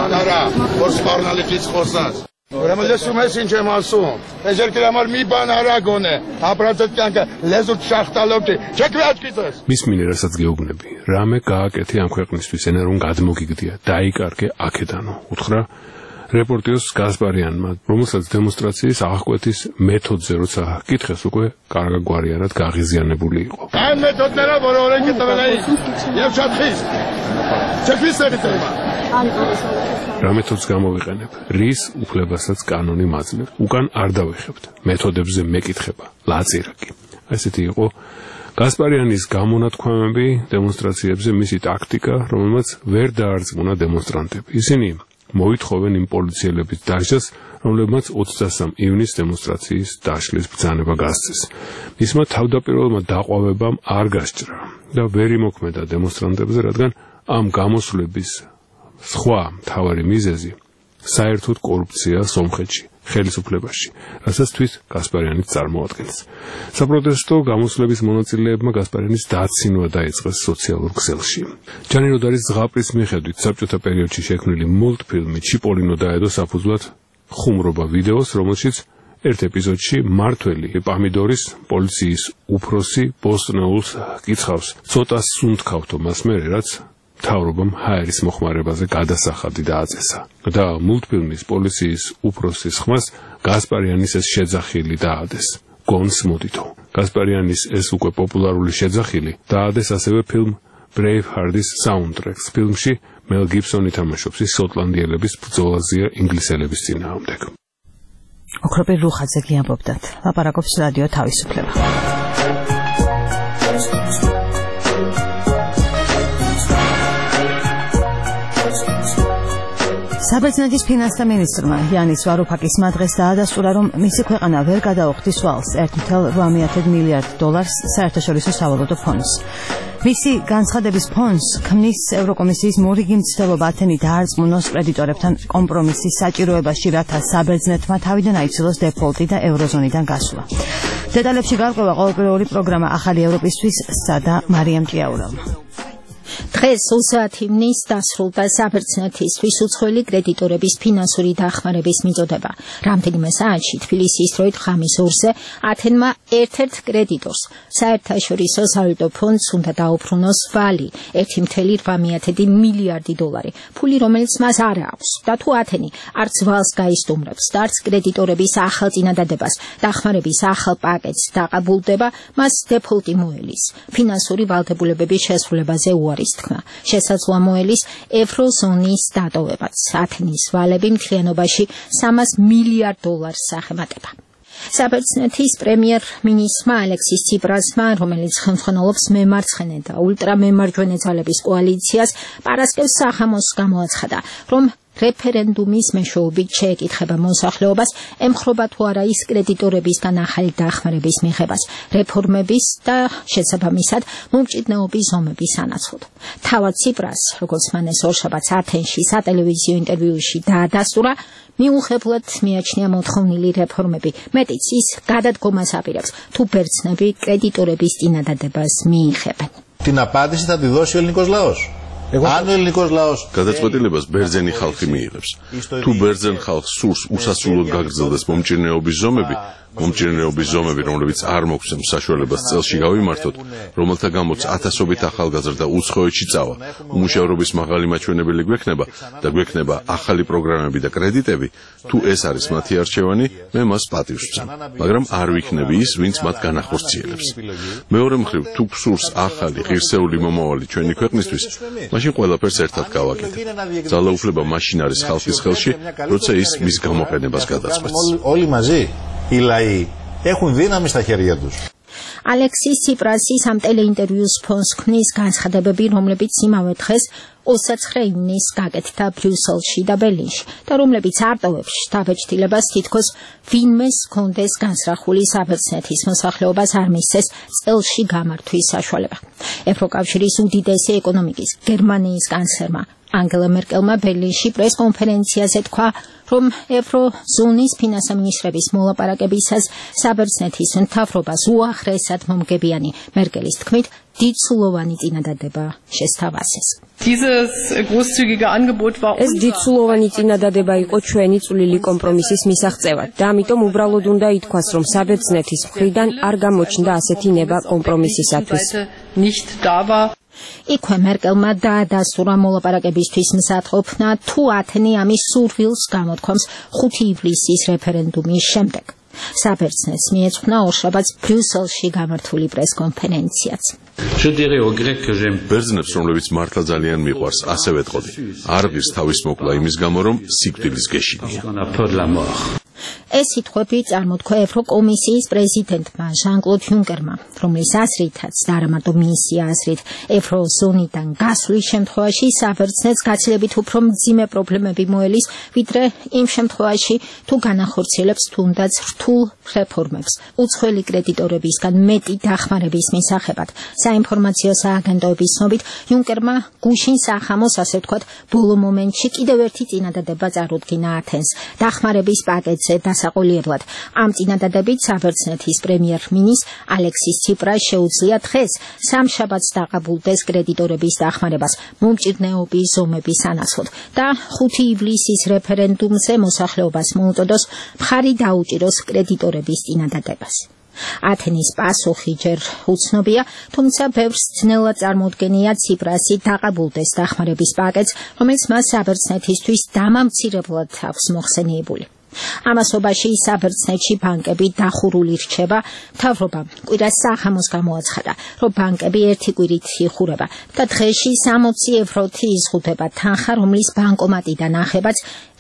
Remélem hogy sem alszom. Ezért kérem, hogy mi ban aragone. Apracet kanka, lezut shachtalobti. Chekwatkitas. მისმინე რასაც გეუბნები, რამე გააკეთე ამ ქვეყნისთვის, ენა რომ გადმოგიგდია, დაიკარგე აქედანო. უთხრა რეპორტერს გასპარიანმა, რომელსაც დემონსტრაციის აღკვეთის მეთოდზე როცა კითხეს, უკვე კარგაგვარიანად გაღიზიანებული იყო. ამ მეთოდზე რა ბორორე კეთებელაი. եւ ჩათხის. ჩათხის წერიტება. რა მეთოდს გამოვიყენებ? რის უფლებასაც კანონი მაძლევ. უკან არ დავეხებთ. მეთოდებზე მეკითხება. ლაწირაკი. ესეთი იყო გასპარიანის გამონათქვამები დემონსტრაციებზე, მისი ტაქტიკა, რომელმაც ვერ დაარწმუნა დემონსტრანტები. ისინი მოითხოვენ იმ პოლიციელების დასჯას, რომლებმაც ოცდასამი ივნისს დემონსტრაციის დაშლის ბრძანება გასცეს. მისმა თავდაპირველმა დაყვავებამ არ გასჭრა და ვერ იმოქმედა დემონსტრანტებზე, რადგან ამ გამოსვლების სხვა მთავარი მიზეზი საერთოდ კორუფცია სომხეთში, ხელისუფლებაში, რასაც თვით გასპარიანიც წარმოადგენს. საპროტესტო გამოსვლების მონაწილეებმა გასპარიანის დაცინვა დაიწყეს სოციალურ ქსელში. ჯანინო დარის ზღაპრის მიხედვით საბჭოთა პერიოდში შექმნილი მულტფილმი ჩიპოლინო დაედო საფუძვლად ხუმრობა ვიდეოს, რომელშიც ერთ ეპიზოდში მართველი პამიდორის პოლიციის უფროსი ბოსტნეულს კითხავს: ცოტა სუნთქავთო მას მერე, რაც მთავრობამ ჰაერის მოხმარებაზე გადასახადი დააწესა და მულტფილმის პოლიციის უფროსის ხმას გასპარიანის ეს შეძახილი დაადეს. გონს მოდითო. გასპარიანის ეს უკვე პოპულარული შეძახილი დაადეს ასევე ფილმ Braveheart-ის საუნდტრეკს. ფილმში მელ გიბსონი თამაშობს სკოტლანდიელების ბრძოლაზეა ინგლისელების წინააღმდეგ. ოქროპირ რუხაძე გიამბობდათ. ლაპარაკობს რადიო თავისუფლება. საბერძნეთის ფინანსთა მინისტრმა იანის ვარუფაკისმა დღეს დაადასტურა, რომ მისი ქვეყანა ვერ გადაუხდის ვალს ერთი წუთი რვამეათი მილიარდ დოლარს საერთაშორისო სავალუტო ფონდს. მისი განცხადების ფონს ქმნის ევროკომისიის მორიგი მცდელობა ათენი დაარწმუნოს კრედიტორებთან კომპრომისის საჭიროებაში, რათა საბერძნეთმა თავიდან აიცილოს დეფოლტი და ევროზონიდან გასვლა. დეტალებში გარკვევა ყოველკვირეული პროგრამა ახალი ევროპისთვის სადა მარიამ ჭიაურავმა. დღეს ოცდაათი ივნის დასრულდა საბერძნეთისთვის უცხოელი კრედიტორების ფინანსური დახმარების მიწოდება. რამდენიმე საათში თბილისის დროით ხამის ორზე ათენმა ერთ-ერთ კრედიტორს საერთაშორისო სავალუტო ფონდს უნდა დაუბრუნოს ვალი ერთი წუთი რვამეათი მილიარდი დოლარი, ფული რომელიც მას არ აქვს. და თუ ათენი არც ვალს გაისტუმრებს და არც კრედიტორების ახალ წინადადებას დახმარების ახალ პაკეტს დაყაბულდება, მას დეფოლტი მოელის. ფინანსური ვალდებულებების შესრულებაზე უარის თქმა შესაძლოა მოელის ევროზონის დატოვებაც. ათენის ვალები მთლიანობაში სამას მილიარდ დოლარს აღემატება. საბერძნეთის პრემიერ-მინისტრმა ალექსის ციპრასმა, რომელიც ხელმძღვანელობს მემარცხენე და ულტრამემარჯვენე ძალების კოალიციას, პარასკევს სახამოს გამოაცხადა, რომ რეფერენდუმის მეშვეობით შეეკითხება მოსახლეობას, ემხრობა თუ არა ის კრედიტორებისგან ახალი დახმარების მიღებას, რეფორმების და შესაბამისად მომჭიდნეობის ზომების სანაცვლოდ. თავად ციპრას, როგორც მან ეს ორშაბათს ათენში სატელევიზიო ინტერვიუში დაადასტურა, მიუხედავად მიაჩნია მოთხოვნილი რეფორმები, მეტიც ის გადადგომას აპირებს, თუ ბერძნები კრედიტორების წინადადებას მიიღებენ. Την απάντηση θα τη δώσει ο ελληνικός λαός. Αν ο ελληνικός λαός გადაწყვეტილებას ბერძენი ხალხი მიიღებს. თუ ბერძენ ხალხს სურს უსასრულოდ გაგრძელდეს მომჭირნეობის ზომები, მომჭირნეობის ზომები, რომლებიც არ მოგცემს საშუალებას წელში გავიმართოთ, რომელთა გამოც ათასობით ახალგაზრდა უცხოეთში წავა, უმუშევრობის მაღალი მაჩვენებელი გვექნება და გვექნება ახალი პროგრამები და კრედიტები, თუ ეს არის მათი არჩევანი, მე მას პატივს ვცემ, მაგრამ არ ვიქნები ის, ვინც მათ განახორციელებს. მეორე მხრივ, თუ გსურს ახალი ღირსეული მომავალი ჩვენი ქვეყნისთვის, მაშინ ყველაფერს ერთად გავაკეთებ. ძალაუფლება მაშინ არის ხალხის ხელში, როცა ის მის გამოყენებას გადაწყვეტს. Όλοι μαζί οι λαοί έχουν δύναμη στα χέρια τους. ალექსის ციპრასის ამ ტელეინტერვიუს ფონს ქმნის განცხადებები, რომლებიც იმავე დღეს ოცდაცხრე ივნის გაკეთდა ბრიუსელში და ბერლინში და რომლებიც არ ტოვებს შთაბეჭდილებას თითქოს ვინმეს ჰქონდეს განსრახული საბერძნეთის მოსახლეობას არ მისცეს წელში გამართვის საშუალება. ევროკავშირის უდიდესი ეკონომიკის გერმანიის კანცლერმა ანგელა მერკელმა ბერლინში პრესკონფერენციაზე თქვა, რომ ევროზონის ფინანსთა მინისტრების მოლაპარაკებისას საბერძნეთის მთავრობას უახლესად მომგებიანი მერკელის თქმით დიდსულოვანი წინადადება შესთავაზეს. ეს დიდსულოვანი წინადადება იყო ჩვენი წვლილი კომპრომისის მისაღწევად და ამიტომ უბრალოდ უნდა ითქვას, რომ საბერძნეთის მხრიდან არ გამოჩნდა ასეთი ნება კომპრომისისათვის. იქვე მერკელმა დაადასტურა მოლაპარაკებისთვის მზადყოფნა, თუ ათენი ამის სურვილს გამოთქვამს ხუთი ივლისის რეფერენდუმის შემდეგ. საბერძნეთს მიეძღვნა ორშაბათს ბრიუსელში გამართული პრესკონფერენციაც. ბერძნებს, რომლებიც მართლა ძალიან მიყვარს, ასე ვეტყოდი. არ ღირს თავის მოკლა იმის გამო, რომ სიკვდილის გეშინია. ეს სიტყვები წარმოთქვა ევროკომისიის პრეზიდენტმა ჟან-კლოდ იუნკერმა, რომლის აზრითაც და არა მარტო მისი აზრით, ევროზონიდან გასვლის შემთხვევაში საბერძნეთს გაცილებით უფრო მძიმე პრობლემები მოელის, ვიდრე იმ შემთხვევაში, თუ განახორციელებს თუნდაც რთულ რეფორმებს. უცხოელი კრედიტორებისგან მეტი დახმარების მისაღებად საინფორმაციო სააგენტოების ცნობით, იუნკერმა გუშინ სახამოს, ასე ვთქვათ, ბოლო მომენტში კიდევ ერთი წინადადება წარუდგინა ათენს. დახმარების პაკეტზე დასაყოლებლად ამ წინადადებით საბერძნეთის პრემიერ-მინისტრ ალექსის ციპრას შეუძლია დღეს სამშაბათს დაყაბულდეს კრედიტორების დახმარებას მომჭირნეობის ზომების სანაცვლოდ და ხუთი ივლისის რეფერენდუმზე მოსახლეობას მოუწოდოს მხარი დაუჭიროს კრედიტორების წინადადებას. ათენის პასუხი ჯერ უცნობია, თუმცა ბევრს ძნელად წარმოუდგენია ციპრასი დაყაბულდეს დახმარების პაკეტს, რომელიც მას საბერძნეთისთვის დამამცირებლად აქვს მოხსენიებული. ამასობაში საბერძნეთში ბანკები დახურული რჩება, მთავრობამ კვირას სახამოს გამოაცხადა, რომ ბანკები ერთი კვირით იხურება და დღეში სამოცი ევროთი იზღუდება თანხა, რომლის ბანკომატიდან ახებაც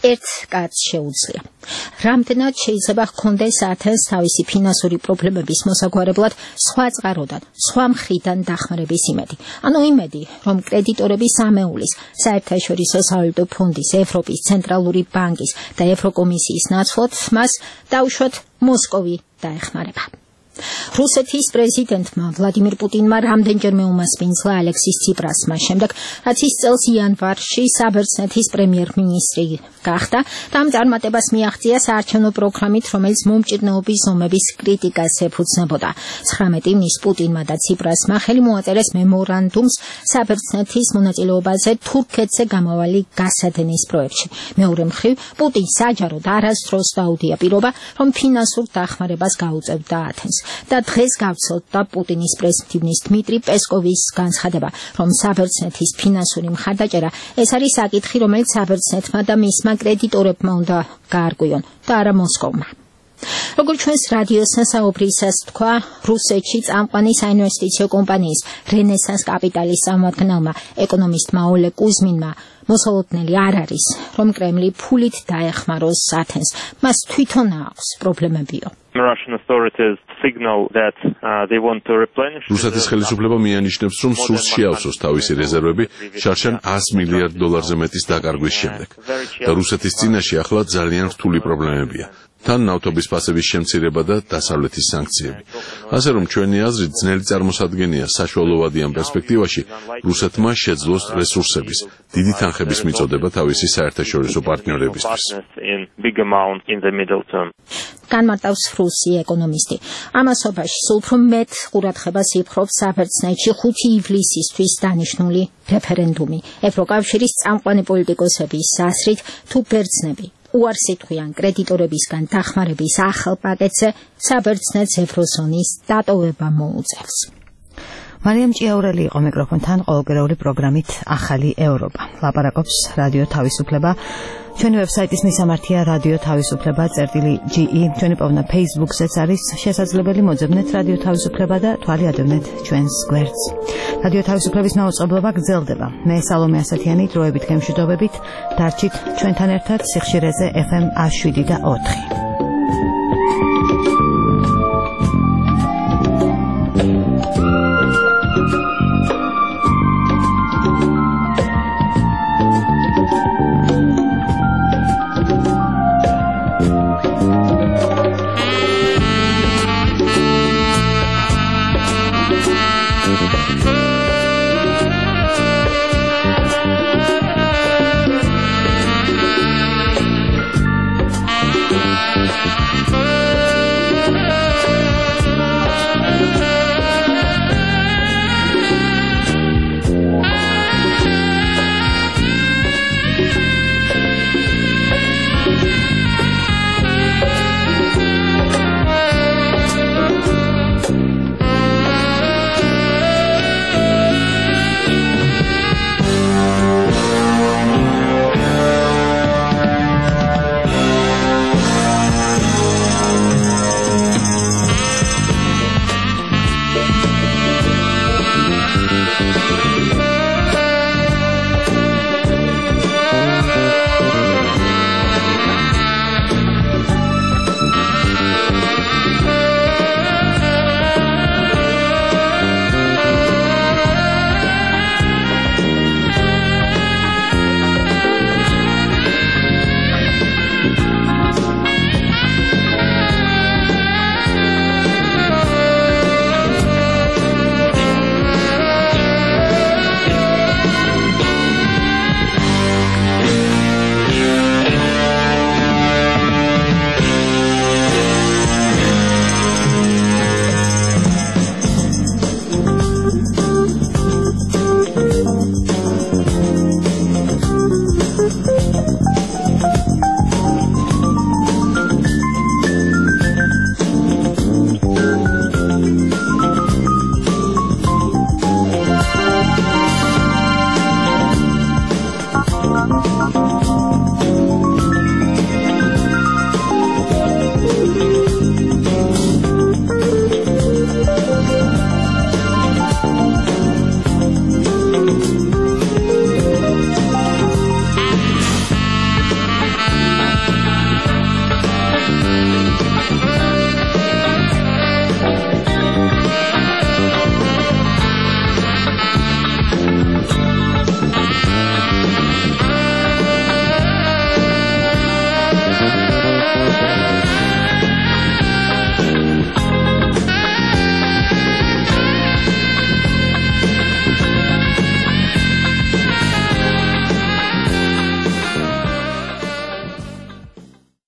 ერთ კაცს შეუძლია. რამდენად შეიძლება ჰქონდეს ათენს თავისი ფინანსური პრობლემების მოსაგვარებლად სხვა წყაროდან, სხვა მხრიდან დახმარების იმედი. ანუ იმედი, რომ კრედიტორები სამეულის, საერთაშორისო სავალუტო ფონდის, ევროპის ცენტრალური ბანკის და ევროკომისიის ნაცვლად მას დაუშვათ მოსკოვი დაეხმარება. რუსეთის პრეზიდენტმა ვლადიმირ პუტინმა რამდენჯერმე უმასპინძლა ალექსის ციპრასმა შემდეგ, რაც ის წელს იანვარში საბერძნეთის პრემიერ-მინისტრი გახდა და ამ წარმატებას მიაღწია საარჩევნო პროგრამით, რომელიც მომჭირნეობის ზომების კრიტიკას ეფუძნებოდა. ცხრამეტ ივნისს პუტინმა და ციპრასმა ხელი მოაწერეს მემორანდუმს საბერძნეთის მონაწილეობაზე თურქეთზე გამავალი გასადენის პროექტში. მეორე მხრივ, პუტინს საჯაროდ არასდროს დაუდია პირობა, რომ ფინანსურ დახმარებას გაუწევდა ათენს. და დღეს გავცელდა პუტინის პრესმდივნის დმიტრი პესკოვის განცხადება, რომ საბერძნეთის ფინანსური მხარდაჭერა ეს არის საკითხი, რომელიც საბერძნეთმა და მისმა კრედიტორებმა უნდა გაარკვიონ და არა მოსკოვმა. როგორც ჩვენს რადიოს სასაუბრისას თქვა, რუსეთში წამყვანი საინვესტიციო კომპანიის რენესანს კაპიტალის წარმომადგენელმა ეკონომისტმა ოლე კუზმინმა მოსალოდნელი არ არის, რომ კრემლი ფულით დაეხმაროს ათენს. მას თვითონ აქვს პრობლემებიო. რუსეთის ხელისუფლება მიანიშნებს, რომ სურს შეავსოს თავისი რეზერვები შარშან ას მილიარდ დოლარზე მეტის დაკარგვის შემდეგ და რუსეთის წინაშე ახლა ძალიან რთული პრობლემებია. თან ნავთობის ფასების შემცირება და დასავლეთის სანქციები. ასე რომ ჩვენი აზრით ძნელი წარმოსადგენია საშუალოვადი ამ პერსპექტივაში რუსეთმა შეძლოს რესურსების, დიდი თანხების მიწოდება თავისი საერთაშორისო პარტნიორებისთვის. განმარტავს რუსი ეკონომისტი. ამასობაში სულ უფრო მეტ ყურადღებას იპყრობს საბერძნეთში ხუთი ივლისისთვის დანიშნული რეფერენდუმი. ევროკავშირის წამყვანი პოლიტიკოსების აზრით, თუ ბერძნები უარს იტყვიან კრედიტორებისგან დახმარების ახალ პაკეტზე, საბერძნეთს ევროზონის დატოვება მოუწევს. მარიამ ჭიაურელი იყო მიკროფონთან ყოველკვირეული პროგრამით ახალი ევროპა. ლაპარაკობს რადიო თავისუფლება. ჩვენი ვებსაიტის მისამართია რადიო თავისუფლება წერტილი ჯი ი. ჩვენი პოვნა Facebook-ზეც არის შესაძლებელი, მოძებნეთ რადიო თავისუფლება და თვალი ადევნეთ ჩვენს გვერდს. რადიო თავისუფლების მაუწყებლობა გრძელდება. მე სალომე ასათიანი დროებით გემშვიდობებით, დარჩით ჩვენთან ერთად სიხშირეზე ეფ ემ ათი შვიდი და ოთხი.